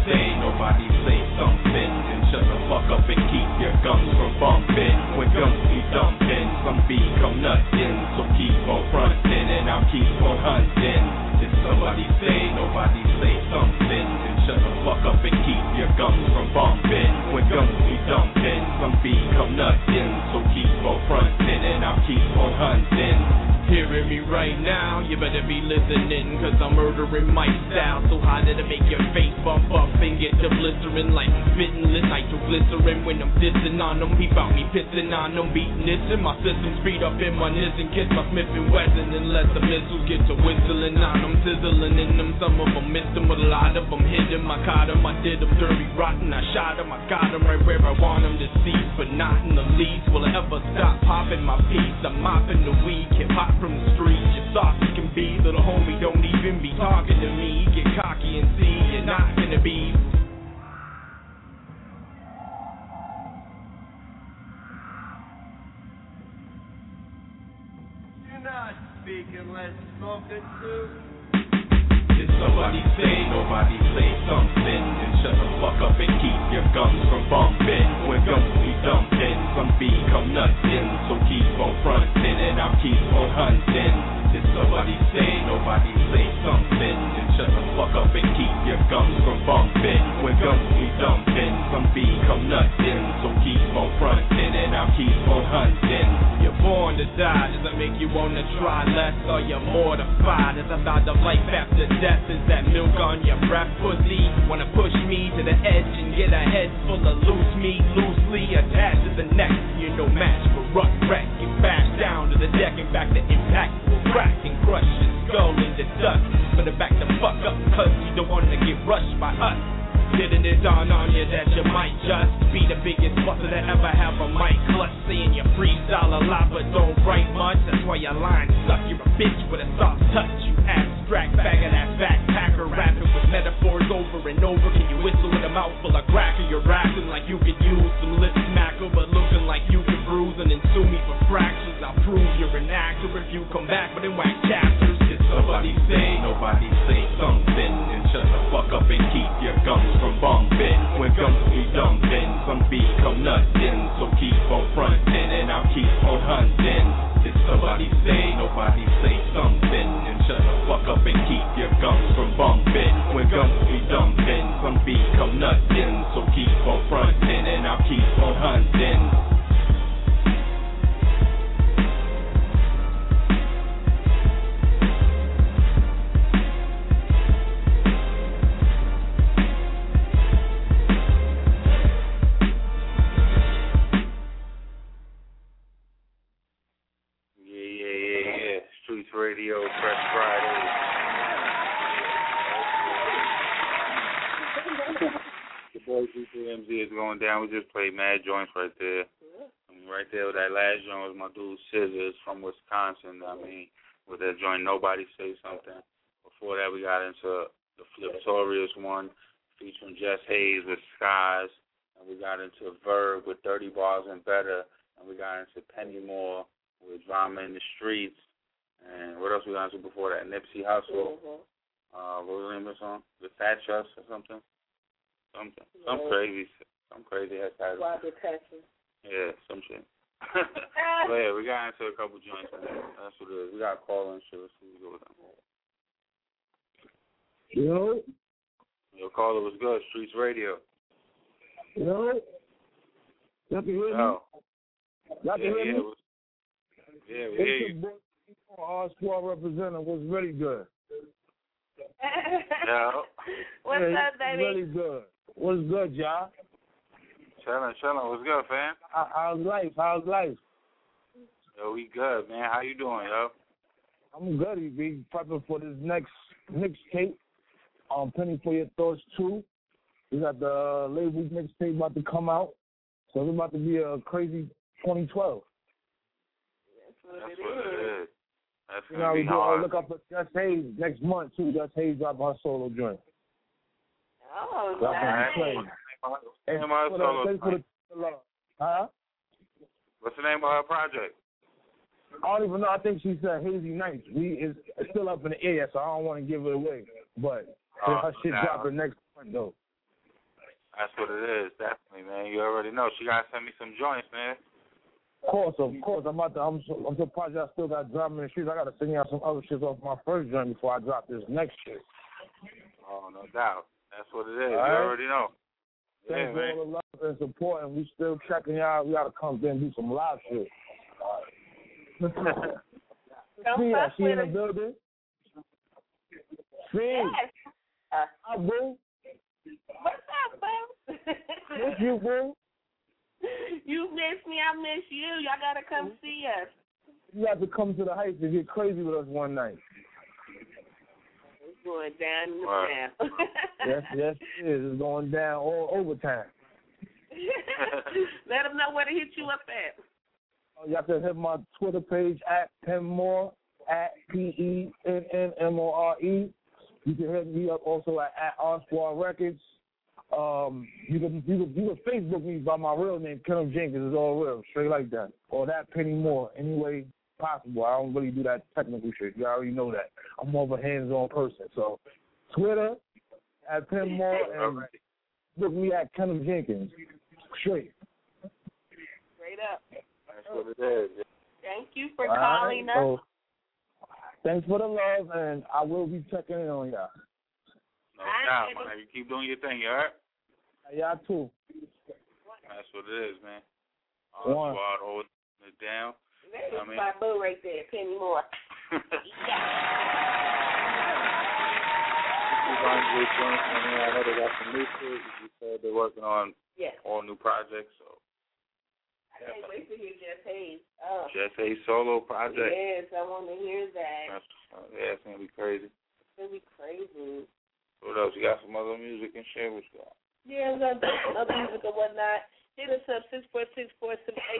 say something? And shut the fuck up and keep your gums from bumping. When gums be dumping, some become nothing. So keep on fronting and I'll keep on hunting. Did somebody say something? And shut the fuck up and keep your gums from bumping. When gums be dumping, some become nothing. So keep on fronting and I'll keep on hunting. Hearing me right now, you better be listening, cause I'm murdering my style. So hot that it make your face bump up and get the blistering like I'm spitting lit nitroglycerin when I'm dissing on them. Peep out me pissing on them, beating this in my system, speed up in my niz and kiss my Smith and Wesson and let the missiles get to whistling on them, sizzling in them. Some of them missed them, but a lot of them hit them. I caught them, I did them dirty rotten, I shot them, I got them right where I want them to cease, but not in the least. Will I ever stop popping my piece? I'm mopping the weed, hip hop from the streets. You're soft as can be, little homie, don't even be talking to me. Get cocky and see you're not gonna be. You're not speaking, let's smoke it too. Did somebody say something? And shut the fuck up and keep your gums from bumping. When gums be dumping, some become nothing. So keep on fronting and I'll keep on hunting. Did somebody say something? And shut the fuck up and keep your gums from bumping. When gums be dumping, some become nothing. So keep on fronting and I'll keep on hunting. You're born to die, does that make you wanna try less? Or you're mortified as about the life after death? Is that milk on your breath, pussy? Wanna push me to the edge and get a head full of loose meat, loosely attached to the neck? You're no match for ruck wreck. You bash down to the deck, in fact the impact will crack and crush your skull into dust. Better back the fuck up, cause you don't wanna get rushed by us. Didn't it dawn on you that you might just be the biggest buster that ever have a mic clutch, saying you freestyle a lot but don't write much. That's why your line suck. You're a bitch with a soft touch. You abstract faggot ass backpacker, rapping with metaphors over and over. Can you whistle with a mouthful of cracker? You're rapping like you could use some lip smacker, but looking like you could bruise and then sue me for fractures. I'll prove you're an actor if you come back with them whack chapters. Did somebody say? Nobody say something, and shut the fuck up and keep your gums from bumping. When gums be dumping, some become nothing. So keep on fronting and I'll keep on hunting. Did somebody say? Nobody say something, and shut the fuck up and keep your gums from bumping. When gums be dumping, some become nothing. So keep on fronting and I'll keep on hunting. Radio, Fresh Friday. The boy G3MZ is going down. We just played mad joints right there. Right there with that last joint was my dude Scissors from Wisconsin. I mean, with that joint, Nobody Say Something. Before that, we got into the Fliptorious one featuring Jess Hayes with Skies. And we got into Verb with 30 Bars and Better. And we got into Penny Moore with Drama in the Streets. And what else we got into before that? Nipsey Hussle. What was the name of the song? The Thatchers or something? Some crazy ass title. Yeah, some shit. So yeah, we got into a couple joints. That's what it is. We got a call and shit. Let's see what we go with them. Yo. Your caller was good. Streets Radio. Yo. Y'all can hear me? Y'all can hear me? Yeah, we hear you. Our squad representative was really good. Yeah. What's up, baby? Really good. What's good, y'all? Chillin'. What's good, fam? How's life? Yo, we good, man. How you doing, yo? I'm good. We prepping for this next mixtape. Penny for Your Thoughts 2. We got the label mixtape about to come out. So it's about to be a crazy 2012. That's what it is. That's you know, be hard. Look up for Jess Hayes next month, too. Jess Hayes dropping her solo joint. Oh, nice. Huh? What's the name of her project? I don't even know. I think she said Hazy Nights. It's still up in the air, so I don't want to give it away. But her shit dropping next month, though. That's what it is, definitely, man. You already know. She got to send me some joints, man. Of course. I'm surprised I still got Drama in the Streets. I got to send you out some other shit off my first joint before I drop this next shit. Oh, no doubt. That's what it is. All you right. already know. Thanks for all the love and support, and we still checking y'all. We got to come there and do some live shit. Don't fuck she in the building? Yes. Hi, boo. What's up, boo? Miss you, boo. You miss me, I miss you. Y'all gotta come see us. You have to come to the Heights and get crazy with us one night. It's going down in the town. Yes, it is. It's going down all overtime. Let them know where to hit you up at. Y'all can hit my Twitter page at Penmore, at PENNMORE. You can hit me up also at R Squad Records. You can Facebook me by my real name, Kenneth Jenkins. It's all real, straight like that. Or that Penny Moore, any way possible. I don't really do that technical shit. You already know that. I'm more of a hands-on person. So Twitter at Penmore and book me at Kenneth Jenkins. Straight. Straight up. That's what it is. Thank you for calling us. So, thanks for the love, and I will be checking in on y'all. No doubt, man. You keep doing your thing, you heard? Y'all too. That's what it is, man. One. Squad holding it down. There's my boo right there, Penny Moore. I know they got some new shit. You said they're working on all new projects, so. I can't wait to hear Jess Hayes. Jess Hayes solo project. Yes, I want to hear that. It's going to be crazy. It's going to be crazy. What else? You got some other music and shit? What you got? Yeah, we got other music and whatnot. Hit us up, 646-478-9687.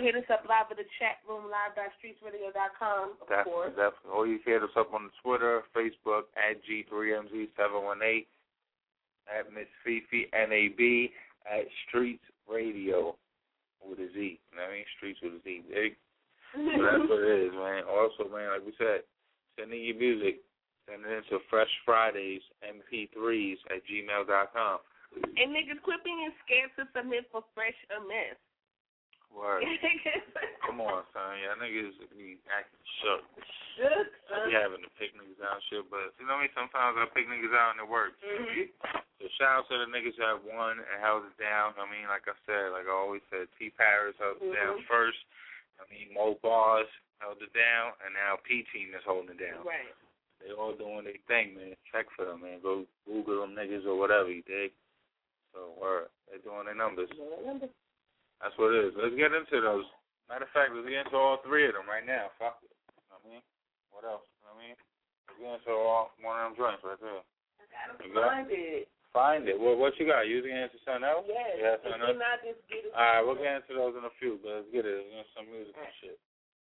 hit us up live in the chat room, live.streetsradio.com, of course. Definitely. Or you can hit us up on the Twitter, Facebook, at G3MZ718, at Miss Fifi, NAB, at Streets Radio with a Z. You know what I mean? Streets with a Z. So that's what it is, man. Also, man, like we said, send in your music. Send it into Fresh Fridays, MP3s at gmail.com. And niggas, quit being scared to submit for Fresh a Mess. Word. Come on, son. Y'all niggas be acting shook. I be having to pick niggas out and shit, but you know what I mean? Sometimes I pick niggas out and it works. So shout out to the niggas that won and held it down. I mean, like I said, like I always said, T. Paris held it down first. I mean, Mo Bars held it down, and now P-Team is holding it down. Right. They all doing their thing, man. Check for them, man. Go Google them niggas or whatever, you dig? So, word. They doing their numbers. That's what it is. Let's get into those. Matter of fact, let's get into all three of them right now. Fuck it. You know what I mean? What else? You know what I mean? Let's get into one of them joints right there. I gotta find it. Find it. What you got? You get into something else? Yes. Yeah, something else? Not just get it. All right, we'll get into those in a few, but let's get it. Let's get some music and shit.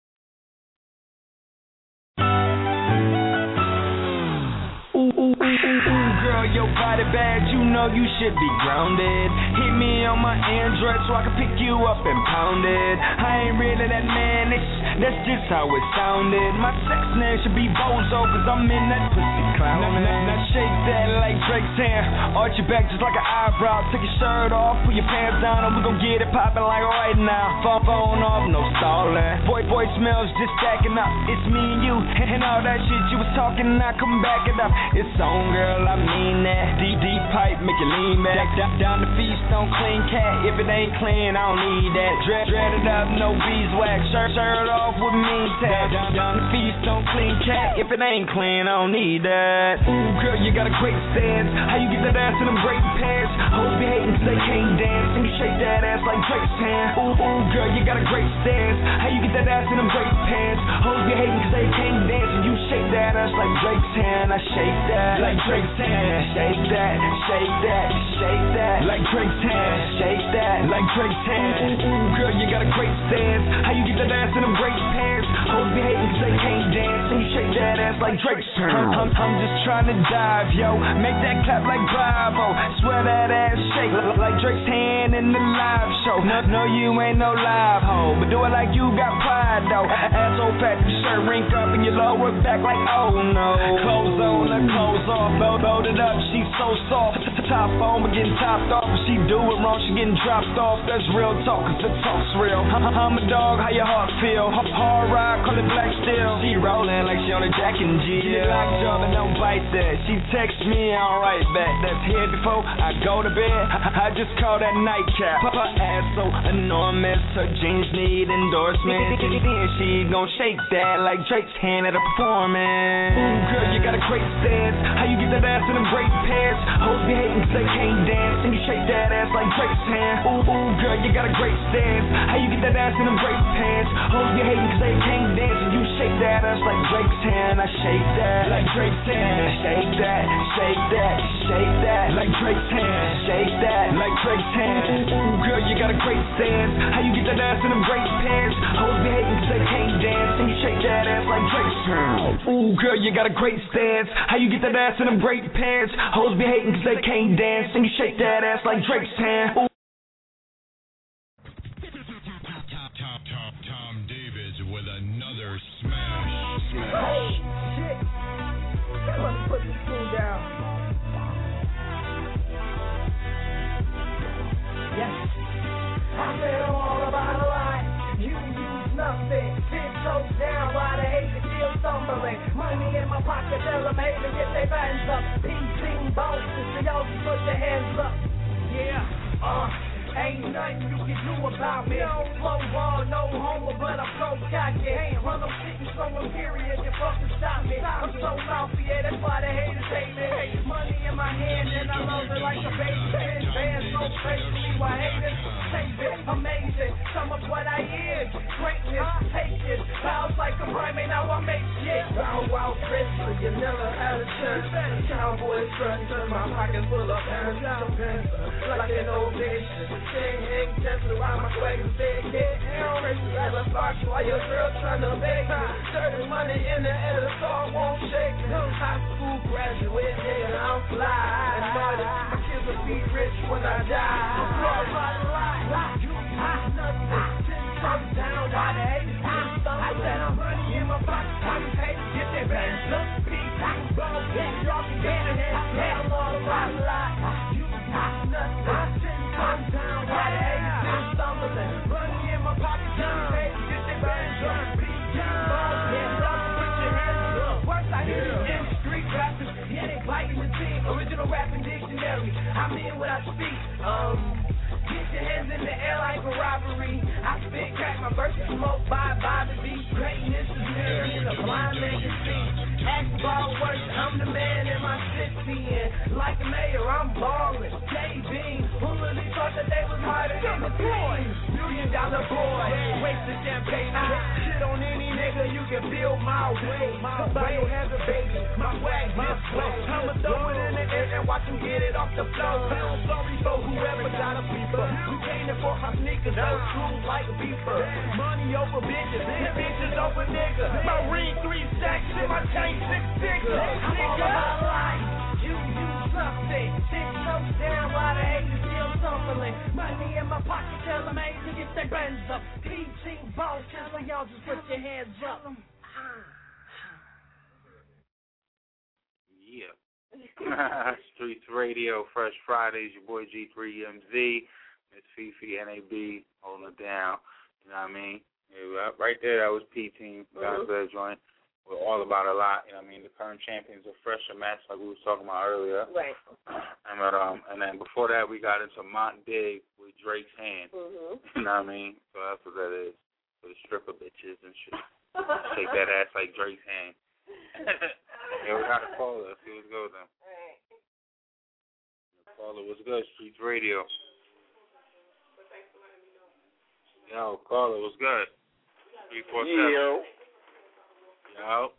Girl, your body bad, you know you should be grounded. Hit me on my Android so I can pick you up and pound it. I ain't really that man, that's just how it sounded. My sex name should be Bozo, cause I'm in that pussy clowning. Now shake that like Drake's hand. Arch your back just like an eyebrow. Take your shirt off, put your pants down, and we gon' get it poppin' like right now. Phone off, no stalling. Voicemails just stacking up. It's me and you, and all that shit you was talking, I come back it up. It's on, girl, I mean that. Deep pipe, make you lean back. Down the feast, don't clean cat. If it ain't clean, I don't need that. Dread it up, no beeswax. Shirt off with mean tag. Down the feast, don't clean cat. If it ain't clean, I don't need that. Ooh, girl, you got a great stance. How you get that ass in them great pants? Hoes be hating cause they can't dance. And you shake that ass like Drake's hand. Ooh, girl, you got a great stance. How you get that ass in them great pants? Hoes be hating cause they can't dance. And you shake that ass like Drake's hand. I shake that like Drake's hand. Shake that, shake that, shake that like Drake's hand. Shake that like Drake's hand. Ooh, girl, you got a great stance. How you get that ass in them great pants? Hoes be hating cause they can't dance. And you shake that ass like Drake's hand. I'm just trying to dive, yo. Make that clap like Bravo. Swear that ass shake like Drake's hand in the live show. No, you ain't no live hoe, but do it like you got pride, though. Ass so fat, the shirt wrink up and your lower back like, oh no. Clothes on, her clothes off, loaded up, she's so soft. Top on, but getting topped off. If she do it wrong, she getting dropped off. That's real talk, cause the talk's real. I'm a dog, how your heart feel? Hard ride, call it black steel. She rolling like she on a Jack and Jill. She like jumping, don't bite that. She text me, I'll write back. That's here before I go to bed. I just call that nightcap. Her ass so enormous, her jeans need endorsement. Then she gon' shake that like Drake's hand at a performance. Ooh, girl, you got a great stance. How you get that ass in them great pants? Hoes be hating cause they can't dance. And you shake that ass like Drake's hand. Ooh, girl, you got a great stance. How you get that ass in them great pants? Hoes be hating cause they can't dance. And you shake that ass like Drake's hand. I shake that like Drake's hand. Shake that, shake that, shake that like Drake's hand. Shake that like Drake's hand. Ooh, girl, you got a great stance. How you get that ass in them great pants? Hoes be hating cause they can't dance. And you shake that ass like Drake's hand. Ooh, girl, you got a great stance. How you get that ass in them great pants? Hoes be hating cause they can't dance. And you shake that ass like Drake's hand. Ooh. Tom Davis with another smash. Oh, shit. Let's put this tune down. Yes. I said I'm all about a lot. You use nothing. Big goes down while the haters still stumbling. Money in my pocket, tell them haters get their bands up. P-Team bosses, so y'all just put your hands up. Yeah, ain't nothing you can do about me. Flow ball, no homer, but I'm so cocky. Ain't run, I'm sitting so imperious, you fucking stop me. I'm so mouthy, yeah, that's why the haters hate me. Money in my hand, and I love it like a baby. Bands so crazy, why haters save it? Amazing, some of what I is greatness. Take naked. Bows like a primate, now I make shit. Bow wow, Christmas, you never had a chance. Cowboy strut, cause my pocket's full of pants. Like an old nation. Chain hang, just around my swag and big hit. Crazy as a fox while your girl tryna bake me. Dirty money in the air, the song won't shake me. High school graduate, nigga, I'm fly. And naughty, my kids will be rich when I die. I'm flawed by the light. You hot nothing. 10 toes down by the 80s. I said I'm money in my pocket. I'm paid to get that bands up. Peace, bro, y'all can get it. I'm all about the light. You hot nothing. 10 toes down by the 80s. I'm stumbling. Money in my pocket. I'm paid to get that bands up. Peace, bro, y'all can put your hands up. Worst I hear is in the street rappers. Yeah, they biting the team. Original rapping dictionary. I mean what I speak. Get your hands in the air like a robbery. I spit crack, my verses smoke by the beat. Greatness is mirror in a blind man can see. Ask ball work, I'm the man in my city. And like a mayor, I'm ballin'. J-Bean, who really thought that they was harder than the boy? $1 million boy, waste the champagne. I shit on any nigga, you can feel my way. Bio has a baby, my swag this way. I'ma throw it in the air and watch him get it off the floor. I'm sorry for whoever got a beeper. You came in for my sneakers, so true like a beeper. Money over bitches, and bitches over niggas. My ring 3 stacks and my chain 6 figures. I'm all about life. You something. 6 toes down while the haters still tumbling. Money in my pocket, tell them hey to get their bands up. PG balls, so y'all just put your hands up. Yeah. Streets Radio, Fresh Fridays, your boy G3MZ, Miss Fifi, NAB, holding it down. You know what I mean? Yeah, right there, that was P-Team, God's joint. We're all about a lot. You know what I mean? The current champions of Fresher Match, like we was talking about earlier. Right. And then before that, we got into Mont Dig with Drake's Hand. Mm-hmm. You know what I mean? So that's what that is. For the stripper bitches and shit. Shake that ass like Drake's hand. Yeah, we got a caller. Let's see what's good with them. Caller, what's good? Streets Radio. Yo, caller, what's good? 347. Yo.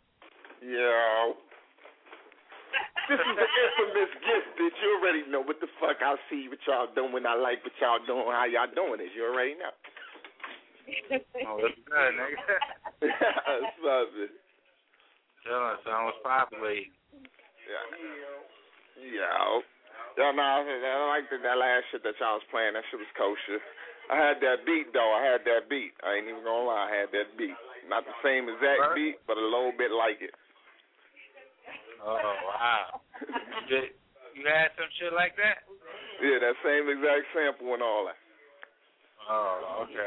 This is the infamous Gifted. You already know what the fuck I see what y'all doing. I like what y'all doing. How y'all doing it? You already know. Oh, that's good, nigga. That's something. Chillin', son. What's popular? Yeah, no, I like that last shit that y'all was playing. That shit was kosher. I had that beat, though. I ain't even gonna lie. I had that beat. Not the same exact beat, but a little bit like it. Oh, wow. You had some shit like that? Yeah, that same exact sample and all that. Oh, okay.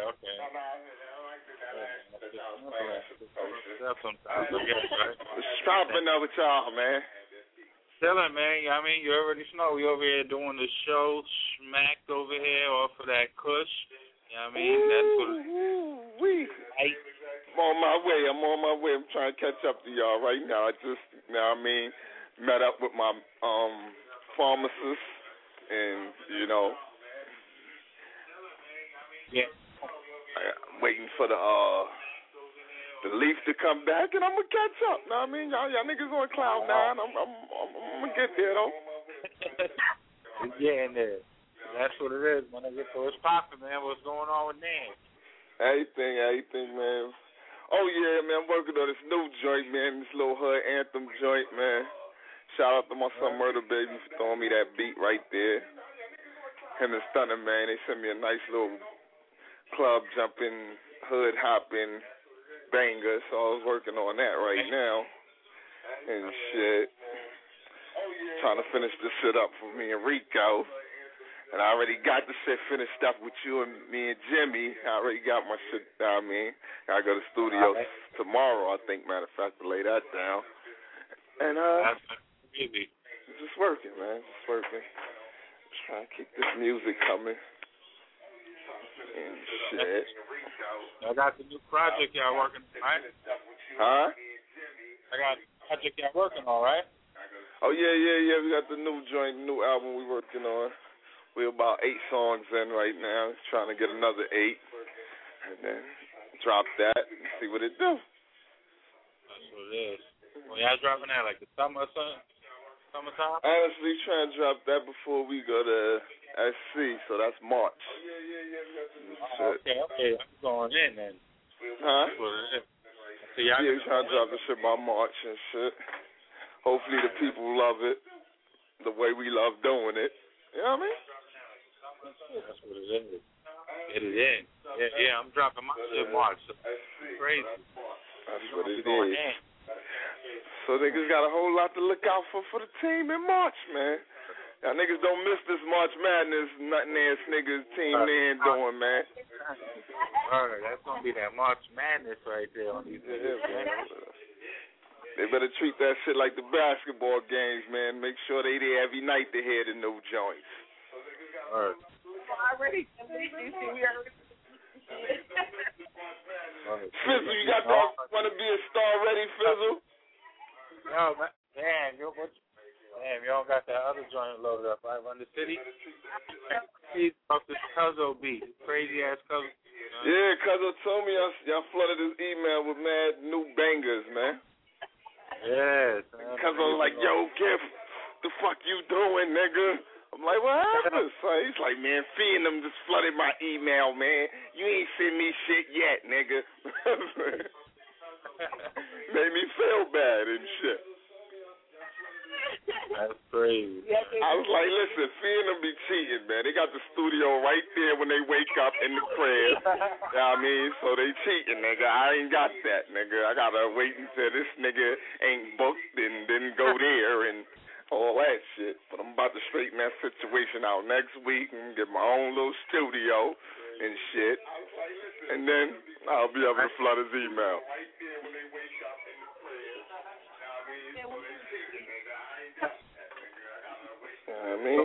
Stopping up with y'all, man. Chilling, man. I mean, you already know we over here doing the show, smacked over here off of that Kush. You know what I mean? That's what I'm on my way. I'm trying to catch up to y'all right now. I just, you know what I mean, met up with my pharmacist and, you know. Yeah. I'm waiting for the leaf to come back, and I'm gonna catch up. Know what I mean? Y'all niggas on cloud 9. I'm gonna get there though. Yeah, in there. That's what it is, man. So what's poppin', man? What's going on with Nan? Everything, man. Oh yeah, man. I'm working on this new joint, man. This little hood anthem joint, man. Shout out to my son Murder Baby for throwing me that beat right there. Him and Stunner, man. They sent me a nice little club jumping, hood hopping banger, so I was working on that right now and shit. Trying to finish this shit up for me and Rico. And I already got the shit finished up with you and me and Jimmy. I already got my shit, I mean. I go to the studio tomorrow, I think, matter of fact, to lay that down. And it's just working, man. It's working. Trying to keep this music coming. And shit. I got the new project y'all working on, right? Huh? I got the project y'all working on, right? Oh, yeah. We got the new joint, new album we working on. We're about 8 songs in right now. Trying to get another 8. And then drop that and see what it do. That's what it is. When y'all dropping that, like the summertime? Honestly, trying to drop that before we go to SC, so that's March. Okay, I'm going in then. Huh? So y'all trying to drop the shit by March and shit. Hopefully the people love it the way we love doing it. You know what I mean? That's what it is. Get it in. Yeah, I'm dropping my shit March. So crazy. That's what it is. So niggas got a whole lot to look out for the team in March, man. Y'all niggas don't miss this March Madness, nothing ass niggas team they ain't doing, man. That's gonna be that March Madness right there on these niggas, man. They better treat that shit like the basketball games, man. Make sure they there every night to hear the new joints. Fizzle, you got that wanna be a star ready, Fizzle? No, man, you don't got that other joint loaded up, right? Run the City? He's off this Cuzzo beat. Crazy ass Cuzzo. Yeah, Cuzzo told me y'all flooded his email with mad new bangers, man. Yes. Cuzzo was like, yo, Giff, the fuck you doing, nigga? I'm like, what happened? So he's like, man, Phenom just flooded my email, man. You ain't sent me shit yet, nigga. Made me feel bad and shit. That's crazy. I was like, listen, Phenom be cheating, man. They got the studio right there when they wake up in the crib. You know what I mean? So they cheating, nigga. I ain't got that, nigga. I gotta wait until this nigga ain't booked and then go there and all that shit. But I'm about to straighten that situation out next week and get my own little studio and shit. And then I'll be able to flood his email. I mean,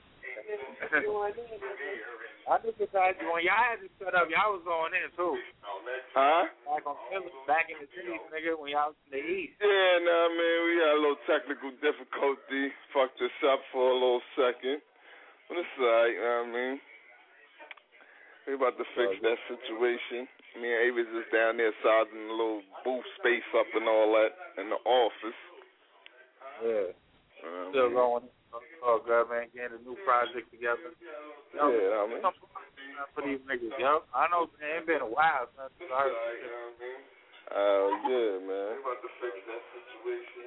I just decided when y'all had it set up, y'all was going in too. Huh? Back in the city, nigga, when y'all was in the East. Yeah, nah, man, we had a little technical difficulty. Fucked us up for a little second. But it's alright, you know what I mean? We about to fix that situation. Me and Avis is down there sizing a little booth space up and all that in the office. Yeah. Still going. Oh, God, man, getting a new project together. Yo, yeah, I mean. For these niggas, yo. I know it ain't been a while since I heard this. Yeah, man. We about to fix that situation.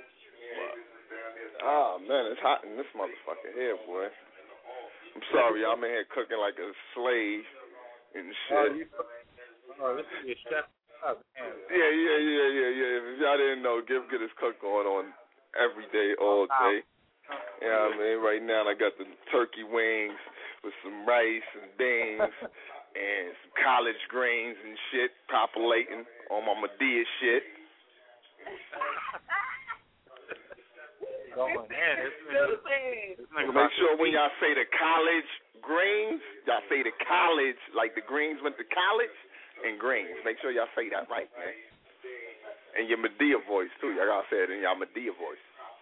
Man, it's hot in this motherfucker here, boy. I'm sorry, I'm in here cooking like a slave and shit. This is your chef up, man. Yeah. If y'all didn't know, Giff get his cook on every day, all day. You know what I mean? Right now I got the turkey wings with some rice and beans and some collard greens and shit, populating on my Medea shit. Make sure when y'all say the college greens, y'all say the college, like the greens went to college and greens. Make sure y'all say that right, man. And your Medea voice, too. Y'all gotta say it in y'all Medea voice.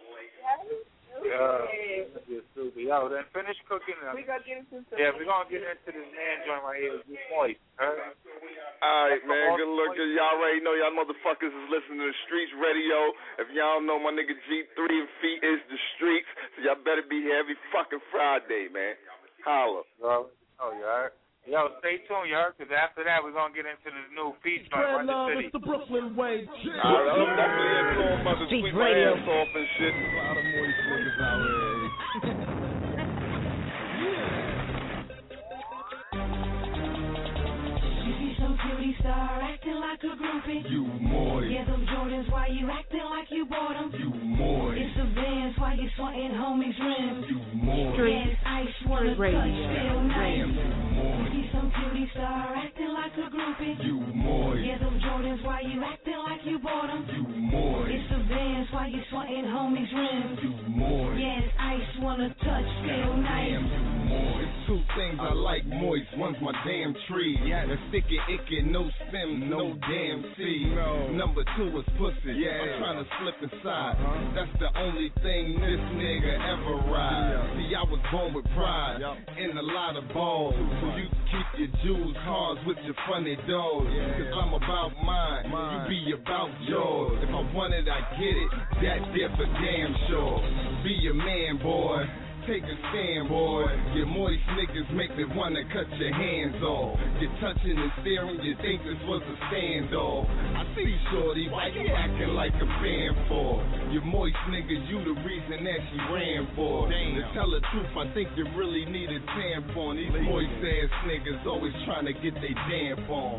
Yo, then finish cooking. We gonna get into we're gonna get into this man joint right here. This moist. Alright, man. Good look. Y'all already know y'all motherfuckers is listening to the Streets Radio. If y'all know my nigga G3 and Feet is the Streets, so y'all better be here every fucking Friday, man. Holla. Yo, stay tuned, y'all, because after that we're gonna get into this new Feet joint right in the city. It's the Brooklyn way. Alright, I'm definitely about to tweet my ass off and shit. A lot of moist niggas out here. Some cutie star acting like a groupie. You moist. Yeah, them Jordans, why you acting like you bought them? You moist. It's the Vans, why you sweating homies' rims? You moist. Yes, ice wanna touch, feel nice. Moist. See some cutie star acting like a groupie. You moist. Yeah, them Jordans, why you acting like you bought them? You moist. It's the Vans, why you sweating homies' rims? You moist. Yes, ice wanna touch, feel nice. Damn, you moist. Two things I like moist. One's my damn tree. breed. And stick it, no stem, no damn seed. Number 2 is pussy. I'm trying to slip inside. That's the only thing this nigga ever ride. See, I was born with pride and a lot of balls. So you keep your jewels cards with your funny dogs. Cause I'm about mine, you be about yours. If I want it, I get it. That's there for damn sure. Be a man, boy. Take a stand, boy. Your moist niggas make me wanna cut your hands off. You're touching and staring, you think this was a standoff. I see, shorty, why you acting like a fan for? Your moist niggas, you the reason that she ran for. To tell the truth, I think you really need a tampon. These moist ass niggas always trying to get they damp on.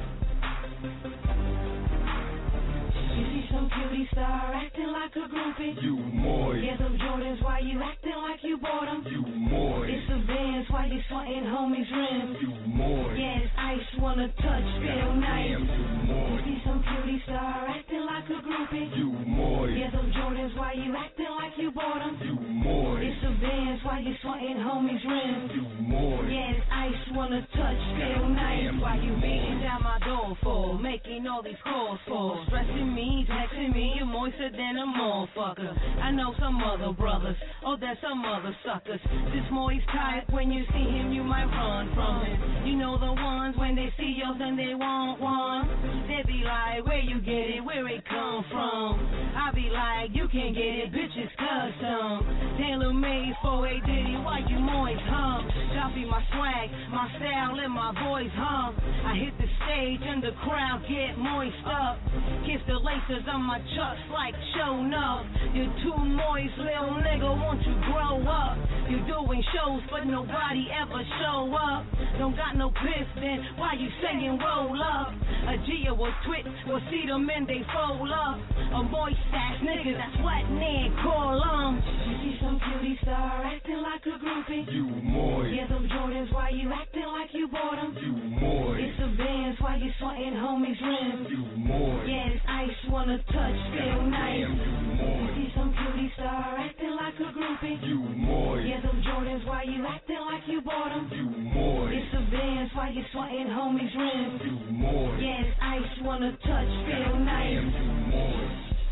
You see some cutie star acting like a groupie. You moist. Yeah, them Jordans, why you acting like you bought them? You moist. It's the Vans, why you sweating homies' rims? You moist. Yeah, it's ice, wanna touch, feel nice. Damn, you moist. You see some cutie star acting like a groupie. You moist. Yeah, them Jordans, why you acting like you bought them? You moist. It's the Vans, why you sweating homies' rims? You moist. Yeah, it's ice, wanna touch, feel nice. Why you beating down my door for? Making all these calls for? Stressing me, texting me, you're moister than a motherfucker. I know some other brothers, oh, there's some other suckers. This moist type, when you see him, you might run from him. You know the ones, when they see yours and they want one. They be like, where you get it, where it come from? I be like, you can get it, bitch, it's custom. Tailor made for a ditty, why you moist, huh? Copy my swag, my style, and my voice, huh? I hit the stage and the crowd get moist up. Kiss the laces on my chucks like showing up. You're too moist, little nigga, won't you grow up? You're doing shows, but nobody ever show up. Don't got no piss, then why you saying roll up? A Gia will twit, will see them and they fold up. A moist ass nigga, that's what Ned call 'em. You see some cutie star acting like a groupie. You moist. Yeah, them Jordans, why you acting like you bought them? You moist. It's the Vans, why you sweating homies' rims? You moist. Yeah, it's ice, wanna touch, feel nice. Damn, you moist. You see some cutie star acting like a groupie. You moist. Yeah, them Jordans, why you acting like you bought them? You moist. It's the Vans, why you sweating homies' rims? You moist. Yeah, it's ice, wanna touch, feel nice. Damn, you moist.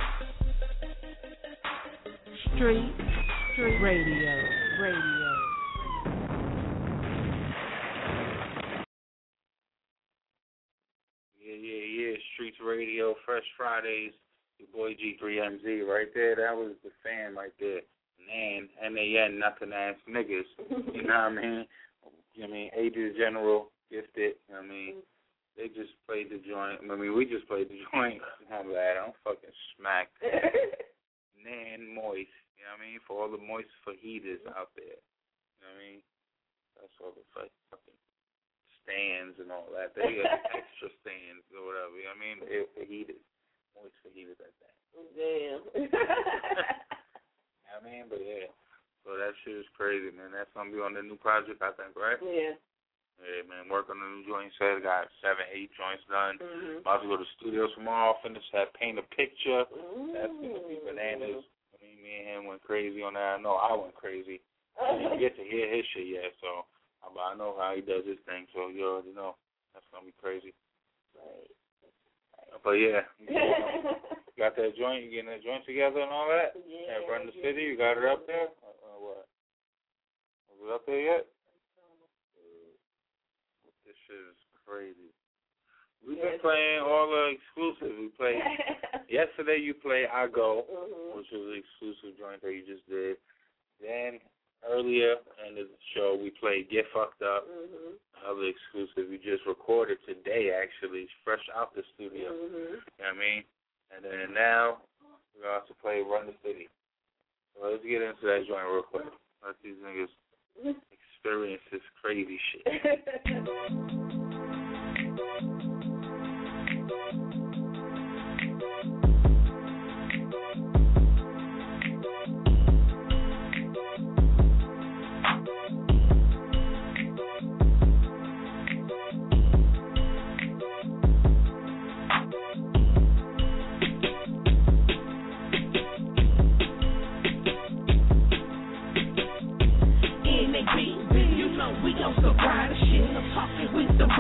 Street Radio. Yeah. Streets Radio, Fresh Fridays. Your boy G3MZ right there. That was the fan right there. Nan, nothing ass niggas. You know what I mean? Ages General, Gifted. I mean, they just played the joint. I mean, we just played the joint. I'm glad I don't fucking smack. Nan Moist. You know what I mean? For all the moist fajitas out there. You know what I mean? That's all the fucking stands and all that. They got extra stands or whatever. You know what I mean? They're fajitas. Moist fajitas like that. Damn. You know what I mean? But yeah. So that shit is crazy, man. That's going to be on the new project, I think, right? Yeah. Yeah, man. Work on the new joint set. Got 7, 8 joints done. Mm-hmm. About to go to the studio tomorrow. Finish that Paint a Picture. That's going to be bananas. I mean, me and him went crazy on that. I know I went crazy. I didn't get to hear his shit yet, so I know how he does his thing, so you already know. That's going to be crazy. Right. But yeah. Got that joint? You getting that joint together and all that? Yeah. Run the City? You got it up there? What? Was it up there yet? This shit is crazy. We've been playing all the exclusives. We played yesterday. You played I Go, which was the exclusive joint that you just did. Then earlier in the show, we played Get Fucked Up, another exclusive we just recorded today. Actually, fresh out the studio. You know what I mean? And then now we're going to play Run the City. So let's get into that joint real quick. Let these niggas experience this crazy shit. We don't surprise shit. I'm talking with the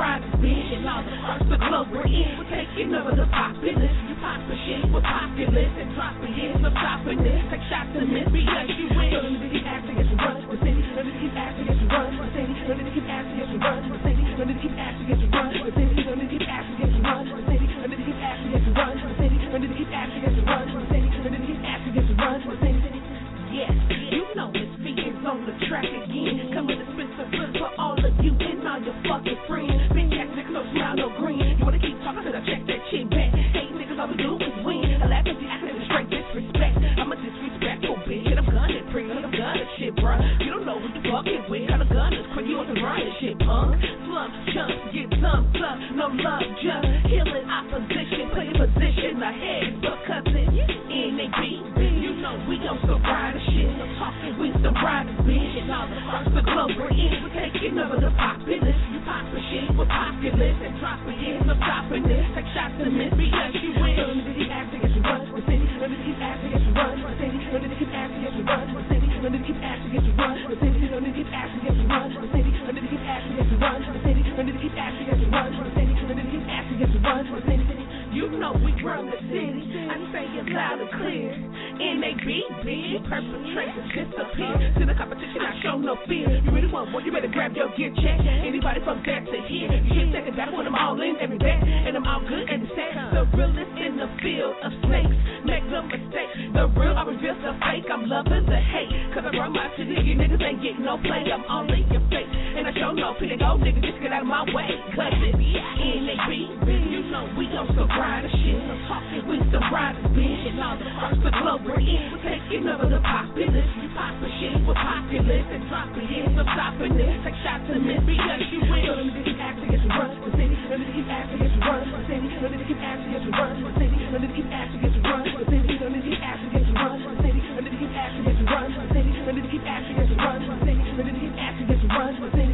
popular and dropping it. So stopping this, take shots and miss because you win. So let me keep asking as you run the city. Let me keep asking as you run the city. Let me keep asking as you run the city. Let me keep asking as you run the city. Let me keep asking as you run the city. Let me keep asking as you run the city. Let me keep asking as you run the city. Let me keep asking as you run the city. Yes, you know Miss V is on the track again. Come with a spit some for all of you and all your fucking friends. Big ass niggas, no smile, no green. You wanna keep talking, then I check that shit back. Hey niggas, all we do is win. I laugh at you acting in straight disrespect. I'm a disrespectful bitch, and I'm gunning pretty. I'm gunning shit, bruh. You don't know who you fucking with. How the gun is quick, you want to run this shit, punk. Slump, chumps, get thumbs up. No love, just killing opposition. Put your position ahead because it's NAB. You know we don't survive the shit. I'm talking, we survive the bitch. And all across the globe, we're in. We're taking over the populace. You poppin' shit, we're populous. And dropping it, so stopping this. Take shots and miss because you win. So let me keep asking as you run the city. Let me keep asking as you run the city. Let me keep asking as you run the city. Let me keep asking as you run the city. Let me keep asking as you run the city. Let me keep asking as you run the city. Let me keep asking as you run the city. Let me keep asking as you run the city. You know we run the city. I say it loud and clear. NAB, bitch, perpetrators disappear. To the competition, I show no fear. You really want more, you better grab your gear check. Anybody from there to here, you should take a battle when I'm all in every bet. And I'm all good and set. The realest in the field of snakes. Make no mistake, the real, I reveal the fake. I'm loving the hate, cause I run my city. You niggas ain't getting no play, I'm all in your face. And I show no fear, go niggas, just get out of my way. Cause it's NAB, you know we don't survive the shit. I'm talking, we survive the bitch. And all across the globe, we're in. We're taking over the populace. You poppin' shit, we're populous. And dropping it, so stopping this. Take shots and miss because you win. So let me keep asking as you run the city. Let me keep asking as you run the city. Let me keep asking as you run the city. Let me keep asking as you run the city. Let me keep asking as you run the city. Let me keep asking as you run the city. Let me keep asking as you run the city. Let me keep asking as you run the city.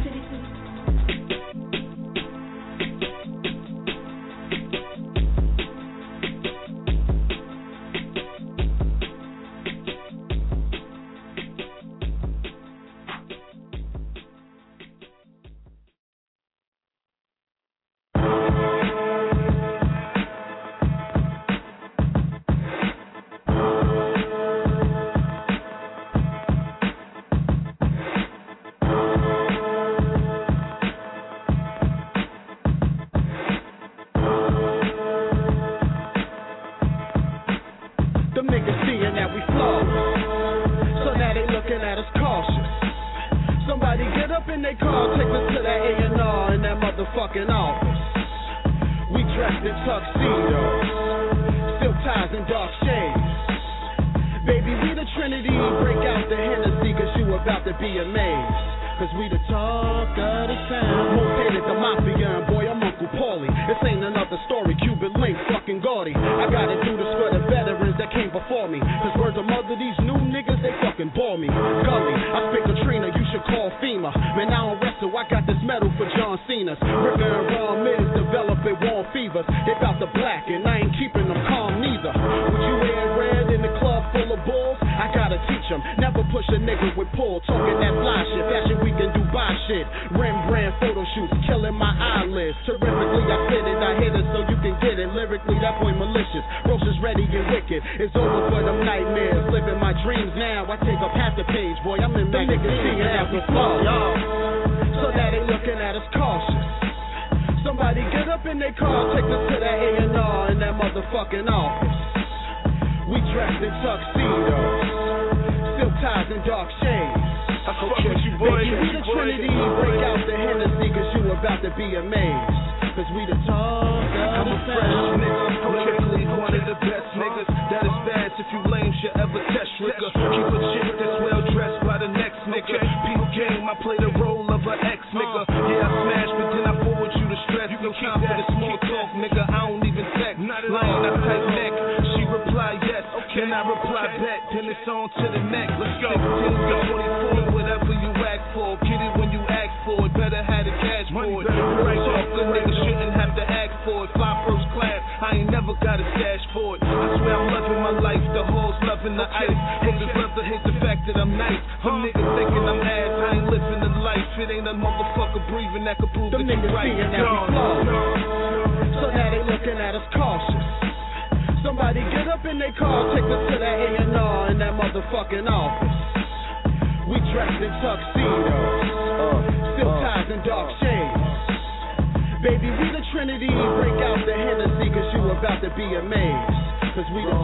Everybody get up in their car, take us to the A&R in that motherfucking office. We dressed in tuxedos, silk ties and dark shades. Baby, we the Trinity, break out the Hennessy, cause you about to be amazed. Cause we the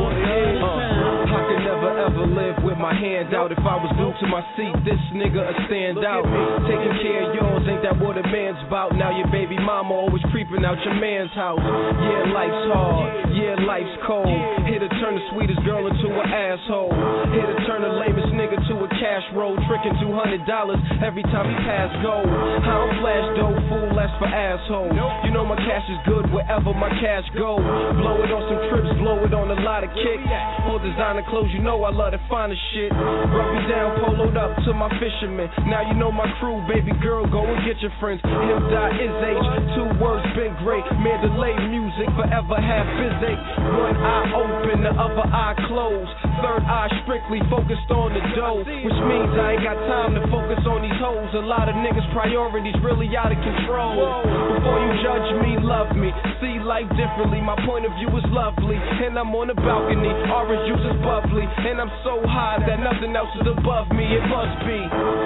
I could never ever live with my hand out. If I was glued to my seat, this nigga a stand out. Taking care of yours, ain't that what a man's about? Now your baby mama always creeping out your man's house. Yeah, life's hard, yeah, life's cold. Here to turn the sweetest girl into an asshole. Here to turn the lamest nigga to a cash roll. Tricking $200 every time he pass go. I don't flash dough, fool, that's for asshole. You know my cash is good wherever my cash go. Blow it on some trips, blow it on a lot of kicks. For designer clothes, you know I love the finest shit. Rub me down, poloed up to my fisherman. Now you know my crew, baby girl, go and get your friends. M.is.H, 2 words been great. Mandalay music, forever have physics. One eye open, the other eye closed. Third eye strictly focused on the dough, which means I ain't got time to focus on these hoes. A lot of niggas' priorities really out of control. Before you judge me, love me. See life differently, my point of view is lovely. And I'm on the balcony, orange juice is bubbly. And I'm so high that nothing else is above me, it must be.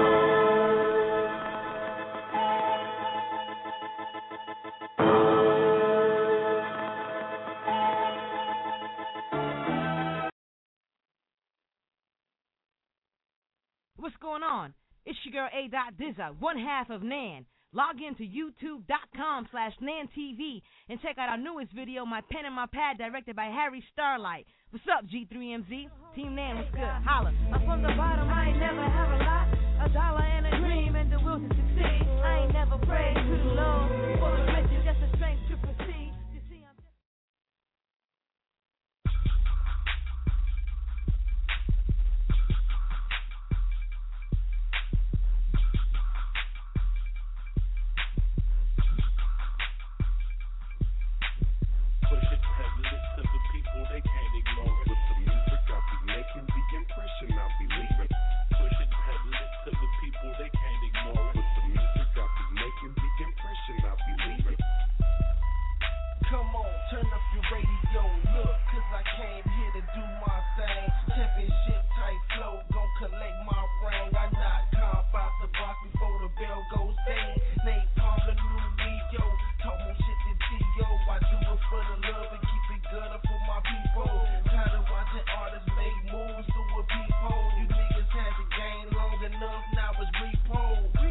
What's going on? It's your girl A.Dizza, one half of Nan. Log in to youtube.com/NanTV and check out our newest video, My Pen and My Pad, directed by Harry Starlight. What's up, G3MZ? Team Nan, what's good? Holla. I'm from the bottom, I ain't never have a lot. A dollar and a dream and the will to succeed. I ain't never prayed too low. For the riches, just the strength to proceed. You see, I'm Push it, peddle it to the people, they can't ignore it. With the music I be making, the impression I be leaving. Push it, peddle it to the people, they can't ignore it. With the music I be making, the impression I be leaving. Come on, turn up your radio, look, cause I came here to do my thing. Championship type flow, gon' collect my ring. I knock comp out the box before the bell goes ding. Nate Palm, the new Leo, talk more shit than T.O. I do it for the love and keep it good for my people. Tired of watching artists make moves to a people. You niggas had the game long enough, now it's repo.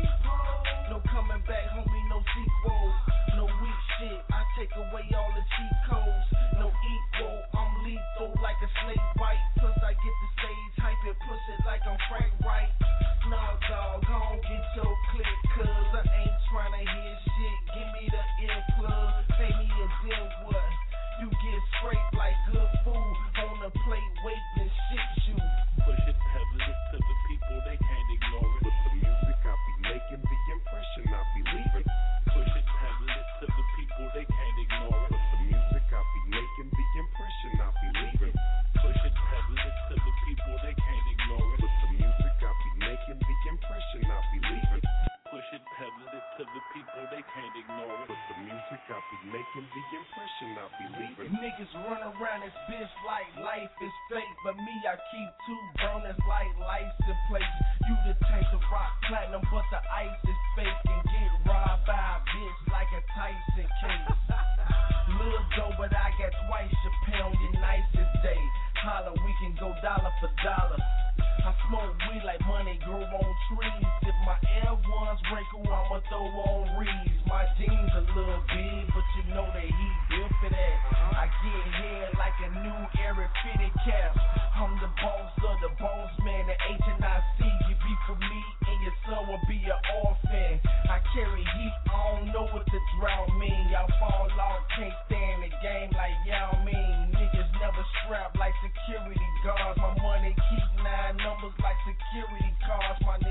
No coming back, homie, no sequel. No weak shit, I take away all the cheat codes. No equal, I'm lethal like a snake bite. Plus I get the stage hype and push it like I'm Frank Wright. Nah, dog, gon' get your click, cause I ain't tryna hear shit. Give me the earplug, pay me and then what? You get scraped like good food on the plate, waiting and shit you. Push it, peddle it to the people, they can't ignore it. With the music I be making, the impression I be leaving. Push it, peddle it to the people, they can't ignore it. With the music I be making, the impression I be leaving. Push it, peddle it to the people, they can't ignore it. With the music I be making, the impression I be leaving. Push it, peddle it to the people, they can't ignore it. With the music I be making, the impression I be leaving. Niggas run around this bitch like life is fake, but me, I keep 2 burners like license plates. You the tank of rock platinum, but the ice is fake, and get robbed by a bitch like a Tyson case. Little dough, but I got twice your pay on your nicest day. Holla, we can go dollar for dollar. I smoke weed like money grow on trees. If my Air Ones wrinkle, I'ma throw on Reeds. My jeans a little big, but you know that he built for that. I get here like a new Air fitted cap. I'm the boss of the boss man, the H&IC. You be for me and your son will be an orphan. I carry heat, I don't know what the drought mean. Y'all fall off, can't stand the game like y'all mean. Niggas never strap like security guards. My money keep 9 numbers like security cards. My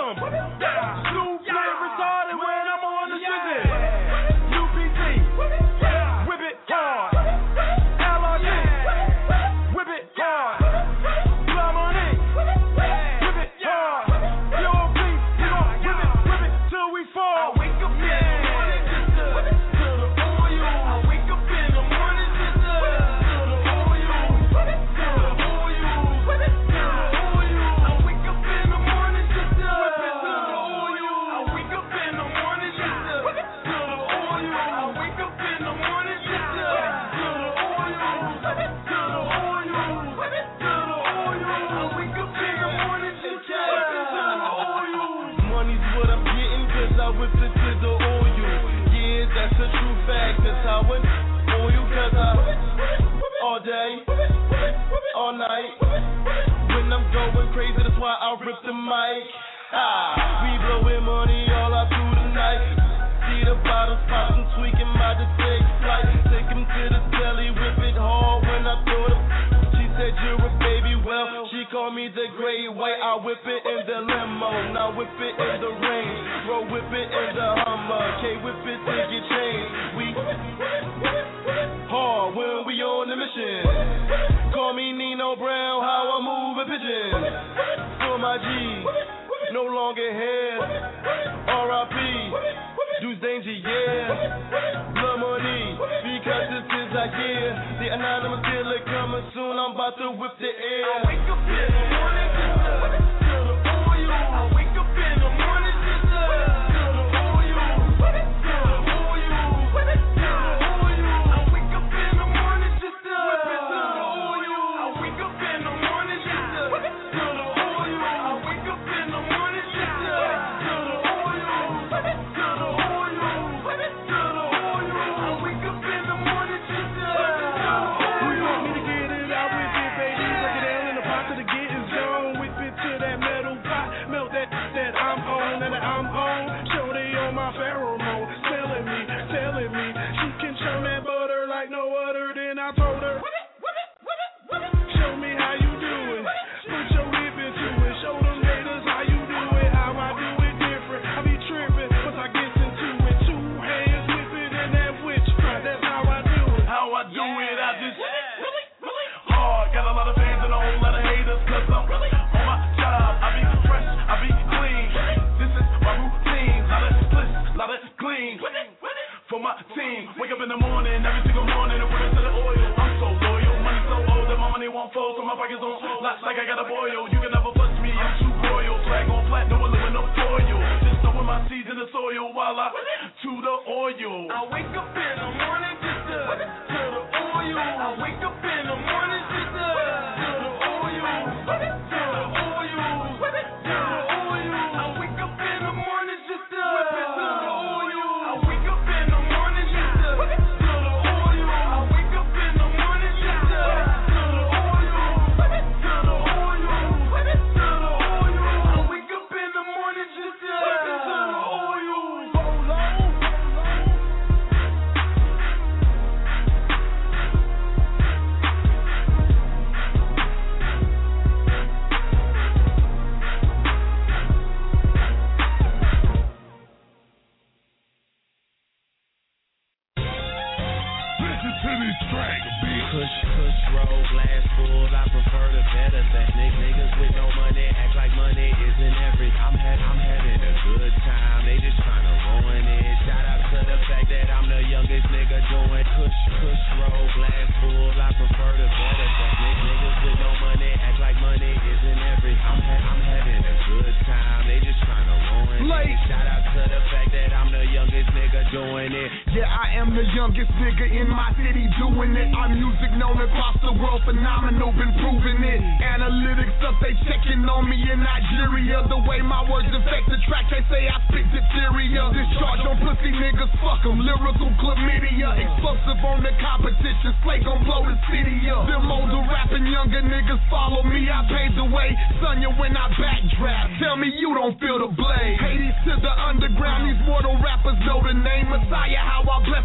them. New play retarded when I'm on the city. UPT, whip it hard. LRG, whip it hard. Blood money, whip it hard. Pure beef, we gon' whip it till we fall. I wake up in the morning just to the oil. I wake up in the morning just to the oil. To the oil, to the oil. I wake up in the morning just to whip it to the oil. I wake up in the morning just to the oil. I wake up in the morning just to the oil. To the oil, to the oil. I wake up in the morning just to the oil. Money's what I'm getting 'cause I whip it to the oil. Yeah, that's a true fact. That's how it oil 'cause I all day, all night. When I'm going crazy, that's why I rip the mic. We blowing money all out through the night. See the bottles poppin', tweaking my take flight. Take him to the telly, whip it hard when I throw them. She said you're a baby, well, she called me the Great White. I whip it in the limo, now whip it in the rain. Bro, whip it in the Hummer, K whip it to get changed. We hard when we on the mission. Call me Nino Brown, how I move a pigeon. For my G, no longer here. R.I.P. Deuce Danger, yeah. Blood money, because this is our year. The anonymous dealer coming soon, I'm about to whip the air. I wake up in the morning just to the oil. I wake up in the morning just to the oil. To the oil, to the oil. I wake up in the morning just to whip it to the oil. I wake up in the morning just to the oil. I wake up in the morning just to the oil. To the oil, to the oil. I wake up in the morning just to the oil. You want me to get it out with it, baby? Break it down in the pot till the getting zone. Whip it to that metal pot, melt that I'm on and that I'm on. Show they on my pheromone, telling me she can churn that butter like no other. Then I told her, show me how you do it. Put your hip into it. Show them haters how you do it. How I do it different. I be tripping once I get into it. 2 hands whip it in that witchcraft. That's how I do it. How I do it, I just hard. Got a lot of fans and a whole lot of haters 'cause I'm on my job. I be fresh, I be clean. This is my routine. Lot of splits, lot of clean. For my team, wake up in the morning, every single morning, and whip it to the oil. I'm so loyal, money so old that my money won't fold, so my pockets on lots like I got a boil. You can never bust me, I'm too royal. Flag on flat, no aluminum foil. Just throwing my seeds in the soil while I to the oil. I wake up in the morning just to the oil. I wake up in the morning just to the oil. To the oil, to the oil. I wake up in the morning just to whip it to the oil. I wake up in the morning just to the oil. I wake up in the morning just to the oil. To the oil, to the oil. I wake up in the morning just to whip it to the oil. Kush, roll, glass full. I prefer the better thing. Niggas with no money act like money isn't everything. I'm having a good time. They just tryna ruin it. Shout out to the fact that I'm the youngest nigga doing Kush, roll, glass full. I prefer the better thing. Niggas with no money act like money isn't everything. I'm having a good time. They just tryna ruin it. Shout out to the fact that I'm the youngest nigga doing it. Yeah, I am the youngest nigga in my city doing it. I'm music known across the world, phenomenal, been proving it. Analytics up, they checking on me in Nigeria. The way my words affect the track, they say I spit diphtheria. Discharge on pussy niggas, fuck them, lyrical chlamydia. Explosive on the competition, Slay gon' blow the city up. Them older rapping younger niggas follow me, I paved the way. Son, you when I backdraft, tell me you don't feel the blade. Hades to the underground, these mortal rappers know the name Messiah, how I bless the bars.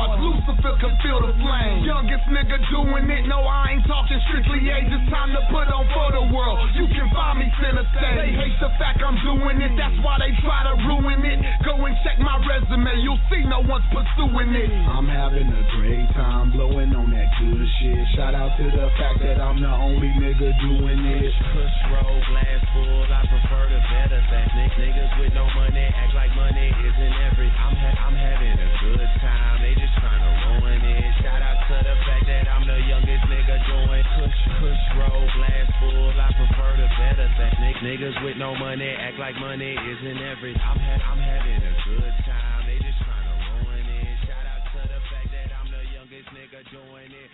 stars. Lucifer can feel the flame. Youngest nigga doing it. No, I ain't talking strictly age. It's time to put on for the world. You can find me center stage. They hate the fact I'm doing it. That's why they try to ruin it. Go and check my resume. You'll see no one's pursuing it. I'm having a great time blowing on that good shit. Shout out to the fact that I'm the only nigga doing it. Push roll, glass full. I prefer the better thing. Niggas with no money act like money isn't everything. I'm having a good time. They just trying to ruin it. Shout out to the fact that I'm the youngest nigga doing. Push roll, glass full. I prefer the better thing. Niggas with no money act like money isn't everything. I'm having a good time. They just trying to ruin it. Shout out to the fact that I'm the youngest nigga doing it.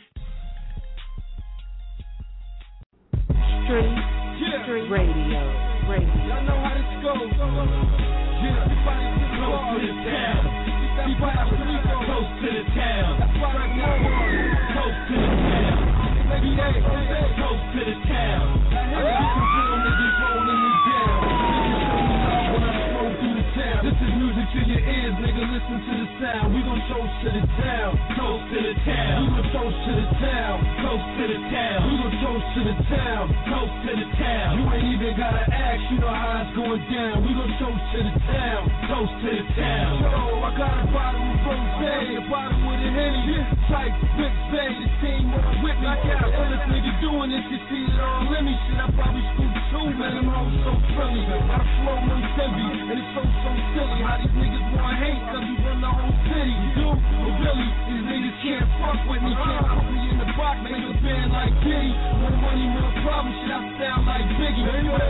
Street Radio. Y'all know how this goes. Yeah, everybody close to the town. Close to the town. That's why right now close to the town. Close to the town. I got some real niggas rolling me down. When I roll through the town. This is music to your ears, nigga. Listen to the sound. We gon' toast to the town. Close to the town. We gon' toast to the town. Close to the town. We gon' toast to the town. Close to the town. You ain't even gotta ask. You know how it's going down. We gon' toast to the town. Close to the town. So I got a bottle of rosé, a bottle with a Henny. Type Big Bay, the team with me. I got a this nigga doing this, you see it all in me. Shit, I probably scooped too, man. Them hoes so friendly. I flow no heavy, and it's so silly. How these niggas want hate, cause we run the whole city. You, but really, these niggas can't fuck with me. Can't put me in the box, make a band like Diddy. More money, more problems, shit, I sound like Biggie.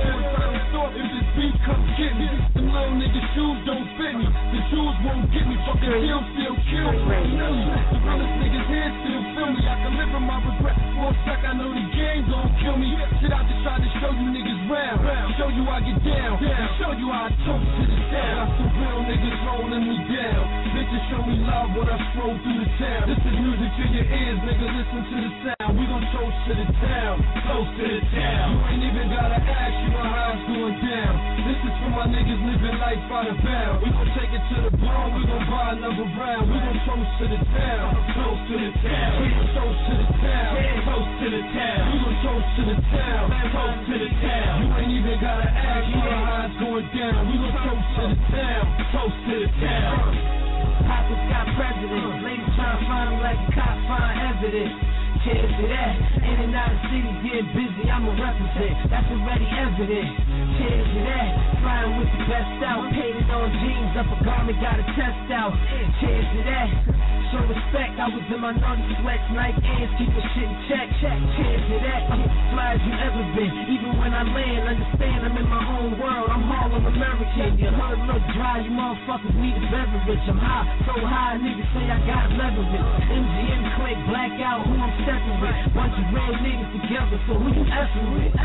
If this beat come get me, them little nigga shoes don't fit me. The shoes won't get me, fucking still kill me. The realest niggas here still feel me. I can live in my regret for a sec, I know the game gon' kill me. Shit, I just tried to show you niggas round. Show you I get down. Show you how I toast to the town. Got some real niggas rolling me down. Bitches show me love when I stroll through the town. This is music to your ears, nigga, listen to the sound. We gon' toast to the town. Close to the town. You ain't even gotta ask, you know how it's going down. This is for my niggas living life out of bounds. We gon' take it to the bone, we gon' buy another round. We gon' toast to the town. Close to the town. We gon' toast to the town. Close to the town. We gon' toast to the town. Close to the town. You ain't even gotta ask, you know how it's going down. We gon' toast to the town. Close to the town. Papa's got presidents. Ladies trying to find him like a cop find evidence. Cheers to that. In and out of city, getting busy, I'ma represent. That's already evident. Cheers to that. Flying with the best out. Painted on jeans, up a garment, got a test out. Cheers to that. Show respect, I was in my naughty sweats, Nike ends, keep the shit in check. Cheers to that. I'm as fly as you ever been. Even when I land, understand I'm in my own world. I'm Harlem American. Your hood look dry, you motherfuckers need a beverage. I'm high, so high, niggas say I got leverage. MGM click, blackout, who I'm stepping with. Bunch of real niggas together, so who you effing with?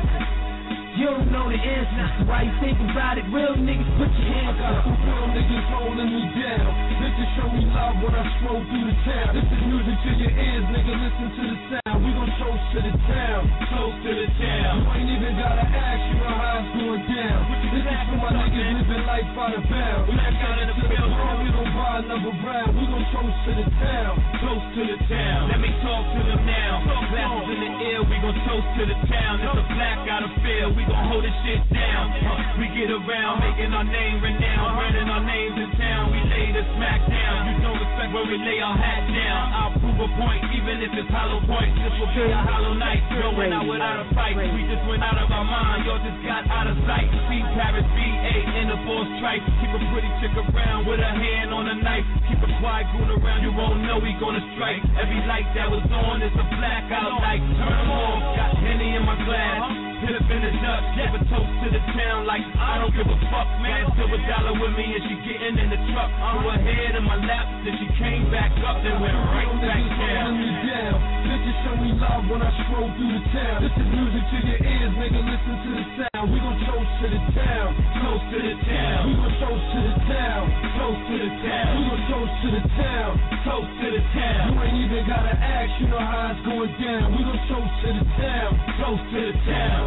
You don't know the answer, so why you think about it? Real niggas, put your hands up. I got some real niggas rolling me down. Bitches show me love when I stroll through the town. This is music to your ears, nigga, listen to the sound. We gon' toast to the town, close to the town. You ain't even gotta ask, you know how it's going down. This is for my niggas living life out of bounds. We gon' get to the bone, we gon' buy another round. We gon' toast to the town, close to the town. Let me talk to them now. Glasses in the air, we gon' toast to the town. It's a blackout of fear, we gon' hold this shit down. We get around, making our name renowned, running our names in town. We lay the smack down. You don't respect where we lay our hat down. I'll prove a point, even if it's hollow points. This will be a hollow night. Going out without a fight. We just went out of our mind. Y'all just got out of sight. See Paris, VA, in the ball stripe. Keep a pretty chick around with a hand on a knife. Keep a quiet goon around. You won't know we gonna strike. Every light that was on is a blackout light. Turn them off. Got Henny in my glass. Hit up in the Dutch, give a toast to the town like I don't give a fuck, man. Silver dollar with me and she getting in the truck. Threw her head in my lap, then she came back up, then went right back down. Bitches show me love when I stroll through the town. This is music to your ears, nigga, listen to the sound. We gon' toast to the town, close to the town. We gon' toast to the town, close to the town. We gon' toast to the town, close to the town. You ain't even gotta ask, you know how it's going down. We gon' toast to the town, close to the town.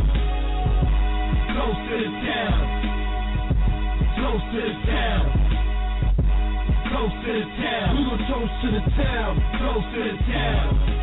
Close to the town. Close to the town. Toast to the town. We gon' toast to the town. Toast to the town.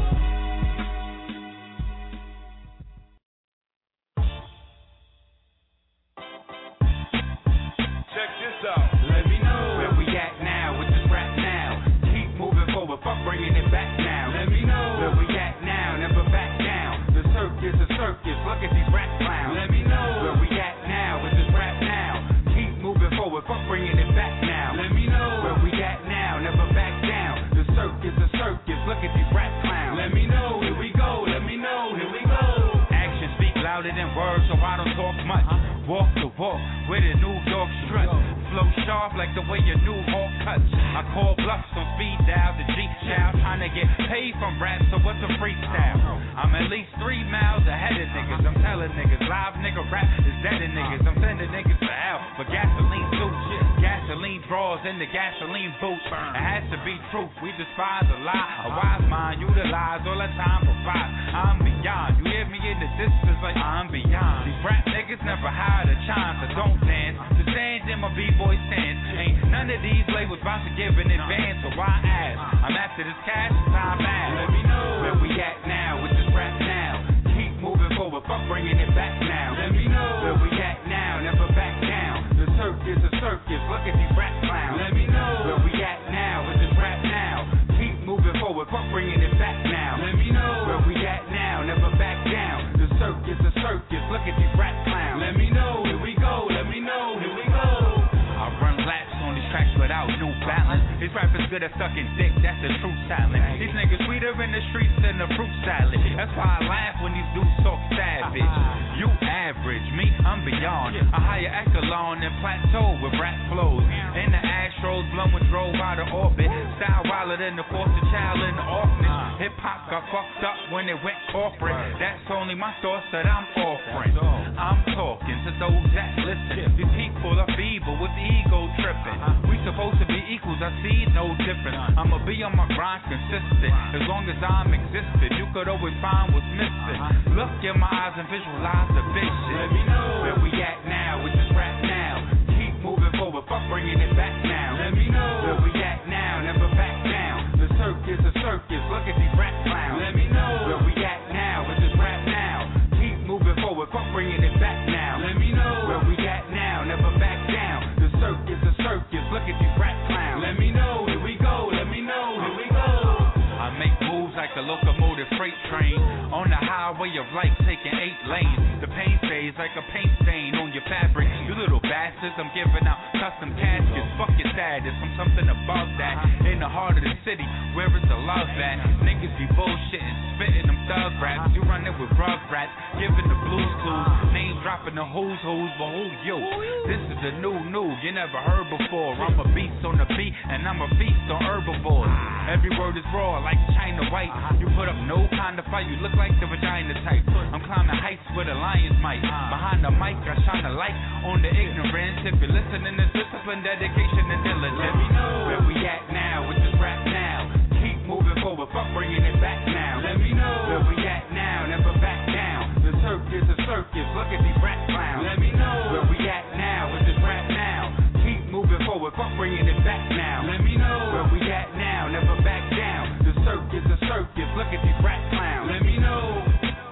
Let me know where we at now with this rap now. Keep moving forward, fuck bringing it back now. Let me know where we at now, never back down. The circus, look at these rap clowns. Let me know where we at now with this rap now. Keep moving forward, fuck bringing it back now. Let me know where we at now, never back down. The circus, look at these rap clowns. Let me know, here we go, let me know, here we go. Actions speak louder than words, so I don't talk much. Walk the walk with a New York strut. Flow sharp like the way your new Hawk cuts. I call bluffs on speed dial, the G child trying to get paid from rap, so what's a freestyle? I'm at least 3 miles ahead of niggas. I'm telling niggas, live nigga rap is dead in niggas. I'm sending niggas to hell for gasoline suits. Gasoline draws in the gasoline boots. It has to be truth, we despise a lie. A wise mind utilize all the time for five. I'm beyond, you hear me in the distance like I'm beyond. These rap niggas never hide a chance, so don't dance. The sand in my B-boy stance. Ain't none of these labels about to give in advance, so why ask? I'm after this cash, time fast. Let me know where we at now with this rap now. Keep moving forward, fuck bringing it back now. Let me know where we at now, never back down. The circus, look at these rap clowns. Let me know where we at now with this rap now. Keep moving forward, fuck bringing it back now. Let me know where we at now, never back down. The circus, look at these rap clowns. Let me know, here we go, let me know, here we go. I run laps on these tracks without new balance. These rappers good at sucking dick, that's the true talent. These niggas sweeter in the streets than the fruit salad. That's why I laugh when these dudes talk savage. You average, me, I'm beyond. A higher echelon and plateau with rap flows. In the Astros, blowing drove out of orbit. Style wilder than the foster child in the orphanage. Hip hop got fucked up when it went corporate. That's only my thoughts that I'm offering. I'm talking to those that listen. These people are feeble with ego tripping. We supposed to be equals, I see no difference. I'ma be on my grind consistent. As long as I'm existing, you could always find what's missing. Look in my eyes and visualize the vision. Let me know where we at now with this rap now. Keep moving forward, fuck bringing it back now. Let me know where we at now, never back down. The circus, look at these rap clowns. Let me know where we at now with this rap now. Keep moving forward, fuck bringing it back now. Let me know where we at now, never back down. The circus, look at these rap clowns. Let me know, here we go, let me know, here we go. I make moves like a locomotive freight train on the highway of life, taking 8 lanes. The pain stays like a paint stain on your fabric. You little bastards, I'm giving out custom caskets. Fuck your status, I'm something above that. In the heart of the city, where is the love at? Niggas be bullshitting, spitting them thug raps. You running with rug rats, giving the blues clues. Name dropping the who's, but who you? This is a new you never heard before. I'm a beast on the beat, and I'm a feast on herbivores. Every word is raw, like China White. You put up no kind of fight, you look like the vagina type. I'm climbing heights with a lion's might. Behind the mic, I shine a light on the ignorance. If you're listening to discipline, dedication, and diligence. Let me know where we at now with this rap now. Keep moving forward, fuck bringing it back now. Let me know where we at now, never back down. The circus, look at these rap clowns. Let me know where we at now with this rap now. Keep moving forward, fuck bringing it back now. Let me know where we at now, never back down. The circus, look at these rap clowns. Let me know.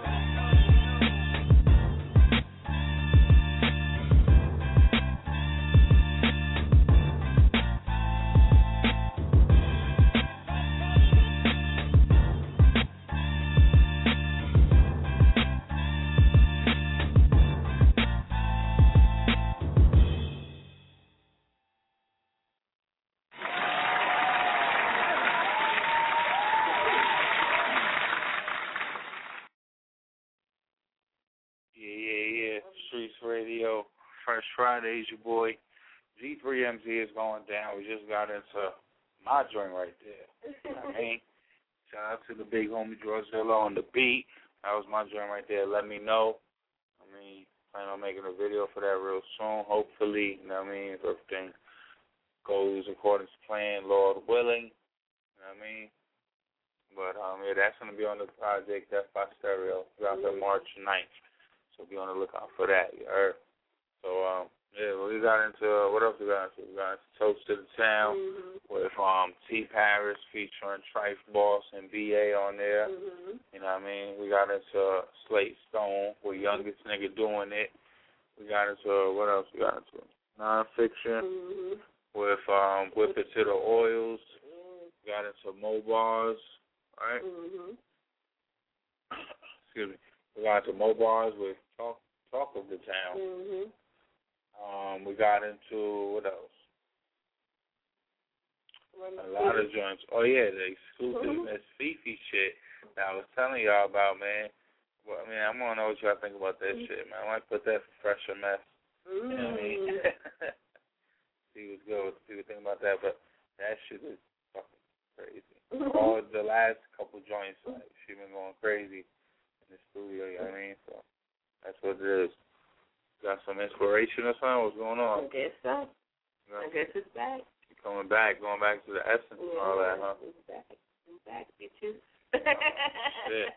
Radio, Fresh Fridays, your boy G3MZ is going down. We just got into my joint right there. You know what I mean? Shout out to the big homie Drozilla on the beat. That was my joint right there. Let me know. I mean, plan on making a video for that real soon, hopefully. You know what I mean? If everything goes according to plan, Lord willing. You know what I mean? But yeah, that's gonna be on the project Death by Stereo. It's out there March 9th. So be on the lookout for that, you heard? So, Yeah, well, we got into, what else we got into? We got into Toast to the Town with T. Paris featuring Trife Boss and B.A. on there. You know what I mean? We got into Slate Stone with Youngest Nigga Doing It. We got into, what else we got into? Nonfiction with Whip It to the Oils. We got into Mo Bars, right? Excuse me. We got into Mo Bars with Talk of the Town. We got into, what else? A lot of joints. Oh, yeah, the exclusive Miss Fifi shit that I was telling y'all about, man. Well, I mean, I want to know what y'all think about that shit, man. I might put that for Fresher Mess. You know what I mean? See what's good. See what think about that. But that shit is fucking crazy. All the last couple joints, like, she been going crazy in the studio, you know what I mean? So that's what it is. Got some inspiration or something? What's going on? I guess so. I guess it's back. You coming back, going back to the essence and all that, huh? It's back. It's back, bitches. Shit.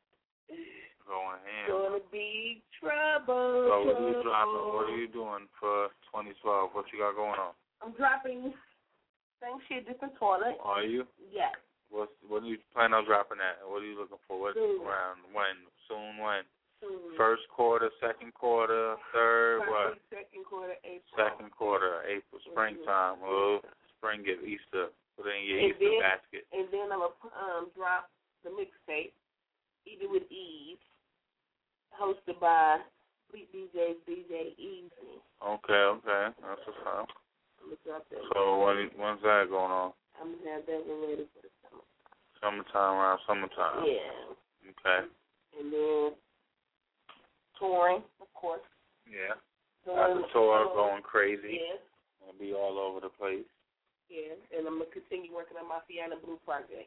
Going ham. Gonna be trouble. So what are you dropping? What are you doing for 2012? What you got going on? I'm dropping same shit, different toilet. Are you? Yes. What do you plan on dropping that? What are you looking for? What around when? Soon when? First quarter, second quarter, third, what? Second quarter, April. Second quarter, April, springtime. Oh, spring get Easter. Put it in your Easter basket. And then I'm going to drop the mixtape, Eat It With Ease, hosted by Sweet DJ Easy. Okay. That's what's up. I'm going to drop that. So when's that going on? I'm going to have that one ready for the summertime, around summertime. Yeah. Okay. And then touring, of course. Yeah. Got the tour going crazy. Yeah. Gonna be all over the place. Yeah. And I'm gonna continue working on my Fiona Blue project.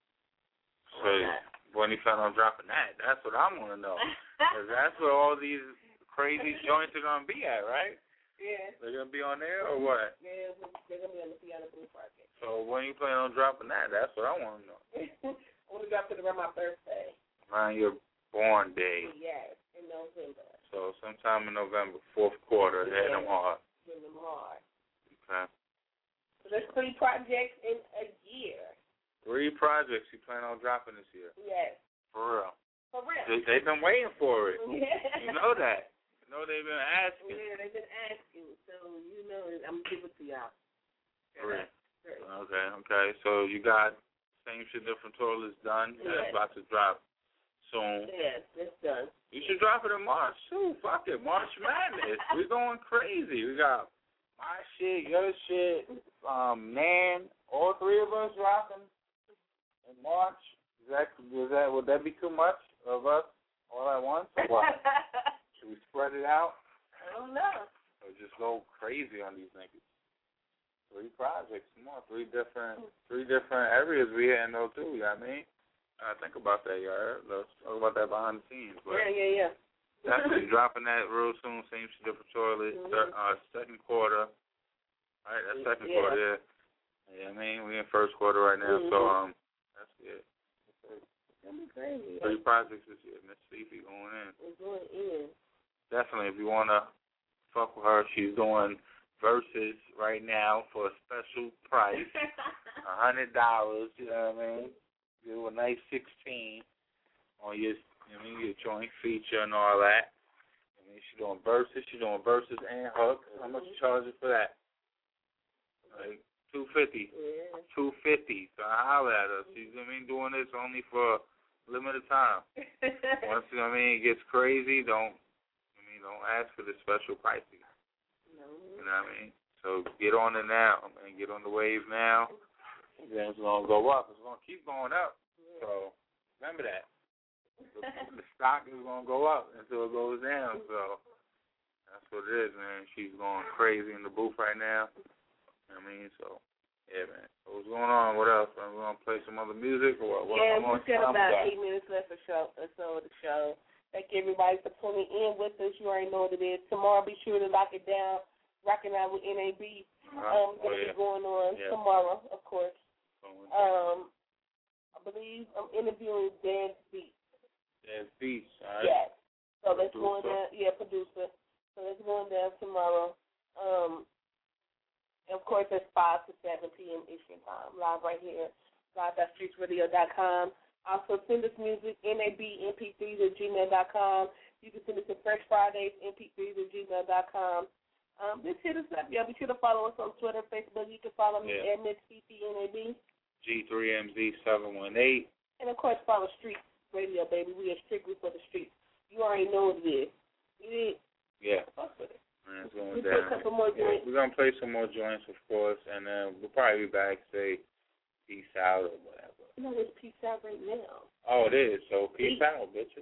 So when you plan on dropping that? That's what I want to know. Because that's where all these crazy joints are gonna be at, right? Yeah. They're gonna be on there or what? Yeah, they're gonna be on the Fiona Blue project. So when you plan on dropping that? That's what I want to know. I want to drop it around my birthday. Around your born day. Yes. In November. So sometime in November, fourth quarter, hit them hard. Hit them hard. Okay. So there's 3 projects in a year. 3 projects you plan on dropping this year? Yes. For real? For real. They've been waiting for it. Yeah. You know that. You know they've been asking. Yeah, they've been asking. So, you know, I'm going to give it to y'all. For real. Okay. So you got Same Shit Different Toilets done. Yes. That's about to drop soon. Yes, it's done. You should drop it in March too. Fuck it, March Madness. We're going crazy. We got my shit, your shit, Nan. All 3 of us dropping in March. Would that be too much of us all at once? Or what? Should we spread it out? I don't know. Or just go crazy on these niggas? 3 projects, more 3 different areas we in though too. You know what I mean? Think about that, y'all. Let's talk about that behind the scenes. But yeah. Definitely dropping that real soon. Same Shit Different Toilet. Second quarter. All right, that's second quarter. Yeah, I mean we in first quarter right now, so that's it. That'd be crazy. 3 projects this year. Miss Fifi going in. It's going in. Definitely, if you wanna fuck with her, she's doing verses right now for a special price, $100. You know what I mean? Do a nice 16 on your, your joint feature and all that. I mean, she's doing verses and hooks. How much you charging for that? Like $250. Yeah. $250. So holler at her. She's doing this only for limited time. Once it gets crazy, don't ask for the special pricing. No. You know what I mean? So get on it now, man. Get on the wave now. Then it's going to go up. It's going to keep going up. So remember that. The stock is going to go up until it goes down. So that's what it is, man. She's going crazy in the booth right now. You know what I mean? So, yeah, man. So what's going on? What else? We're going to play some other music? Or what? Yeah, we've got about 8 minutes left of the show. Thank everybody for tuning in with us. You already know what it is. Tomorrow, be sure to lock it down. Rocking out with NAB. Going to be going on tomorrow, of course. I believe I'm interviewing Dan Beats. Dan Beats, all right. Yes. So that's going down. Yeah, producer. So that's going down tomorrow. course, that's 5 to 7 p.m. Eastern Time, live right here, live.streetsradio.com. Also, send us music, nabmp3s@gmail.com. You can send us to Fresh Fridays, mp3s@gmail.com. Just hit us up, y'all. Be sure to follow us on Twitter, Facebook. You can follow me at Miss CCNAB. G3MZ718. And, of course, follow Street Radio, baby. We are strictly for the streets. You already know what it is. You did? Yeah. Fuck with it. Man, it's going We down. play a couple more joints. We're going to play some more joints, of course, and then we'll probably be back, say, peace out or whatever. No, it's peace out right now. Oh, it is. So peace out, bitches.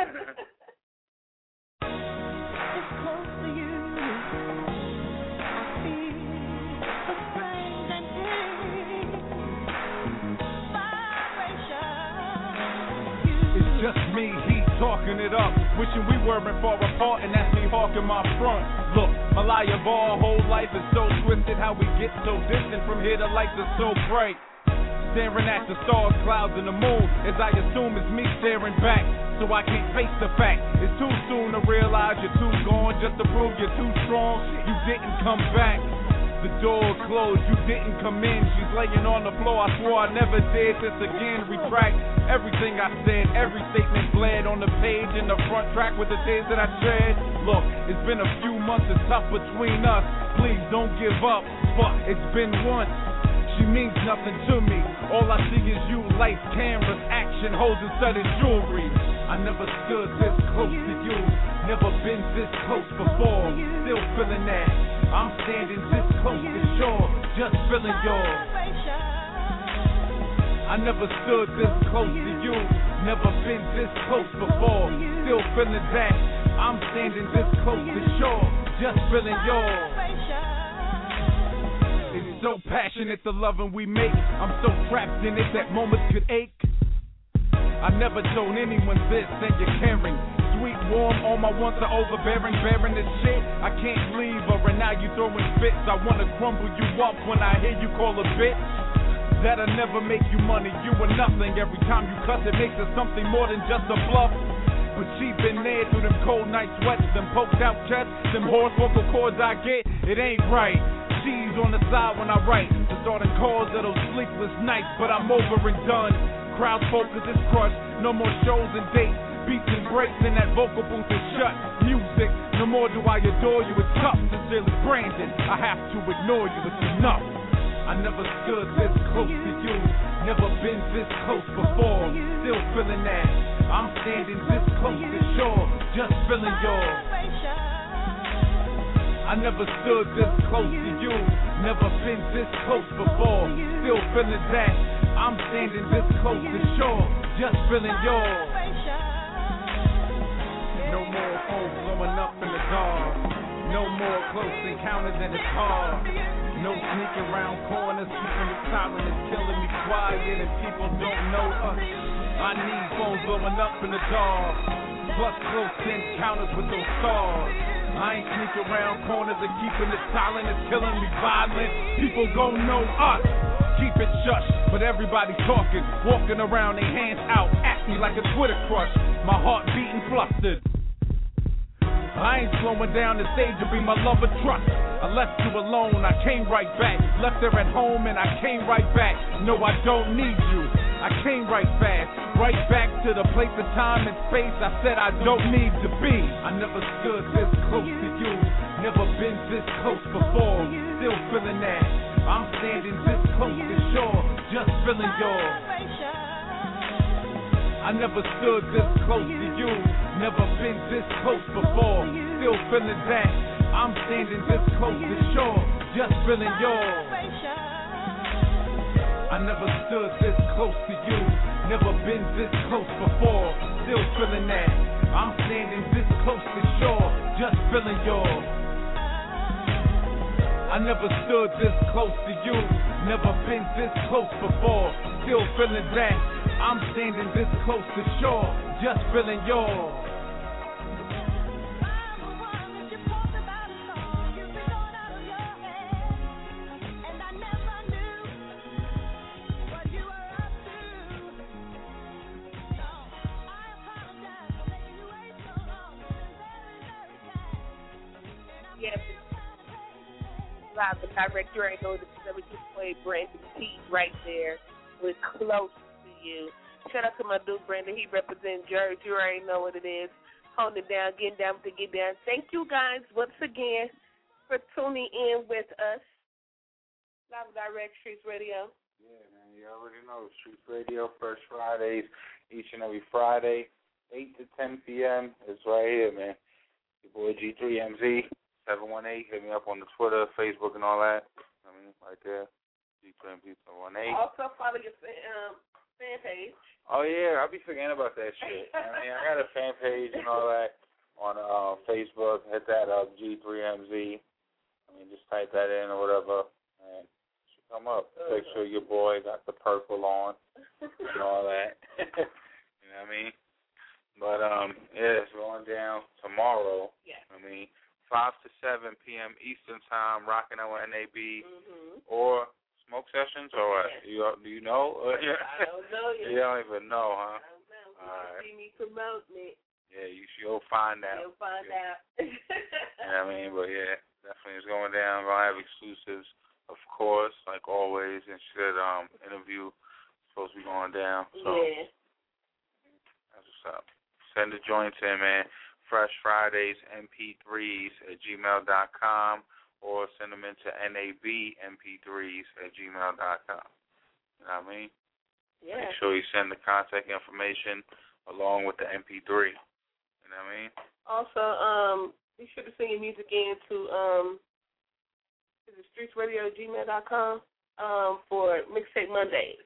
Just me, he talking it up, wishing we weren't far apart, and that's me hawking my front. Look, Malaya Ball, whole life is so twisted, how we get so distant from here, the lights are so bright. Staring at the stars, clouds, and the moon, as I assume it's me staring back, so I can't face the fact. It's too soon to realize you're too gone, just to prove you're too strong, you didn't come back. The door closed, you didn't come in. She's laying on the floor, I swore I never did this again. Retract everything I said, every statement bled on the page in the front track with the tears that I shed. Look, it's been a few months, it's tough between us. Please don't give up, but it's been once. She means nothing to me. All I see is you, lights, cameras, action, hoes and studded jewelry. I never stood this close to you, never been this close before. Still feeling that. I'm standing this close to shore, just feeling yours. I never stood this close to you, never been this close before. Still feeling that. I'm standing this close to shore, just feeling yours. It's so passionate, the loving we make. I'm so trapped in it that moments could ache. I never told anyone this, and you're caring. Sweet, warm, all my wants are overbearing, bearing this shit. I can't leave her, and now you throwing fits. I wanna crumble you up when I hear you call a bitch. That'll never make you money, you are nothing. Every time you cuss, it makes it something more than just a bluff. But she been there through them cold night sweats, them poked out chests, them hoarse vocal cords I get. It ain't right. She's on the side when I write, the starting cause of those sleepless nights. But I'm over and done. Crowd focus is crushed, no more shows and dates. Beats and breaks in that vocal booth is shut. Music, no more do I adore you. It's tough, sincerely Brandon. I have to ignore you, it's enough. I never stood this close to you, never been this close before. Still feeling that. I'm standing this close to shore, just feeling yours. I never stood this close to you, never been this close before. Still feeling that. I'm standing this close to shore, just feeling yours. No more phones blowing up in the dark. No more close encounters and it's hard. No sneaking around corners, keeping it silent is killing me quiet, and people don't know us. I need phones blowing up in the dark, plus close encounters with those stars. I ain't sneaking around corners and keeping it silent is killing me violent. People gon' know us. Keep it shut, but everybody talking, walking around, their hands out at me like a Twitter crush. My heart beating flustered. I ain't slowing down the stage to be my lover trust. I left you alone, I came right back. Left her at home and I came right back. No, I don't need you. I came right fast, right back to the place of time and space I said I don't need to be. I never stood this close to you, never been this close before. Still feeling that. I'm standing this close to shore, just feeling yours. I never stood this close to you, never been this close before. Still feeling that. I'm standing this close to shore, just feeling yours. I never stood this close to you, never been this close before. Still feeling that. I'm standing this close to shore, just feeling yours. I never stood this close to you, never been this close before. Still feeling that. I'm standing this close to shore, just feeling yours. live and direct. You already know the 76 way Brandon T right there. We're close to you. Shout out to my dude Brandon. He represents Jersey. You already know what it is. Holding it down, getting down to get down. Thank you guys once again for tuning in with us. Live and direct Streets Radio. Yeah, man, you already know Streets Radio, first Fridays, each and every Friday, 8 to 10 p.m. It's right here, man. Your boy G3MZ, 718. Hit me up on the Twitter, Facebook, and all that. I mean, right there, G3MZ 718. Also follow your fan page. Oh, yeah, I'll be forgetting about that shit. I mean, I got a fan page and all that on Facebook. Hit that up, G3MZ. I mean, just type that in or whatever, and it should come up. Make sure your boy got the purple on and all that. You know what I mean? But, yeah, it's going down tomorrow. Yeah. I mean, 5 to 7 p.m. Eastern Time, rocking out with NAB or Smoke Sessions, or what? Do you know? I don't know yet. You don't even know, huh? I don't know. You All right. see me promoting it. Yeah, you'll find out. You'll find out. You know what I mean? But, yeah, definitely it's going down. We're going to have exclusives, of course, like always, and shit. Interview supposed to be going down. So Yeah. That's what's up. Send the joints in, man. Fresh Fridays, mp3s@gmail.com, or send them into nabmp3s@gmail.com. You know what I mean? Yeah. Make sure you send the contact information along with the MP3. You know what I mean? Also, be sure to send your music in to is it streetsradio@gmail.com for Mixtape Mondays.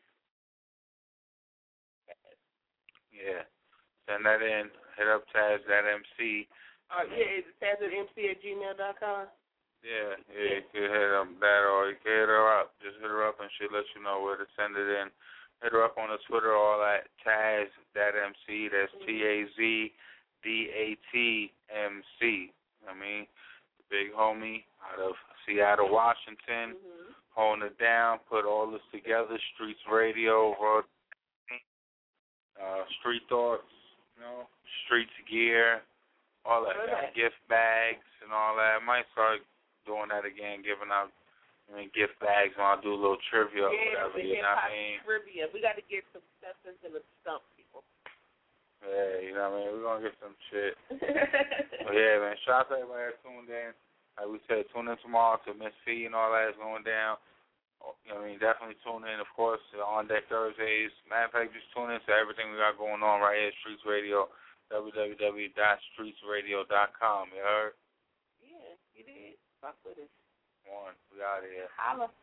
Yeah. Send that in. Hit up Taz, that MC. Yeah, it's taz@mc@gmail.com. Yeah, you can hit that, or you can hit her up. Just hit her up and she'll let you know where to send it in. Hit her up on the Twitter, all that. Taz, that MC. That's TAZDATMC. I mean, the big homie out of Seattle, Washington, holding it down, put all this together. Streets Radio, Street Thoughts, you know, Streets Gear, all that. Gift bags and all that. I might start doing that again, giving out gift bags when I do a little trivia or whatever, you know what I mean? Trivia. We got to get some stuff into the stump, people. Yeah, you know what I mean? We're going to get some shit. But yeah, man, shout out to everybody that tuned in. Like we said, tune in tomorrow to Miss Fee and all that is going down. You know what I mean? Definitely tune in, of course, to On Deck Thursdays. Matter of fact, just tune in to everything we got going on right here at Streets Radio, www.streetsradio.com. You heard? Yeah, you did. Fuck with us. Come on, we out of here. Holla.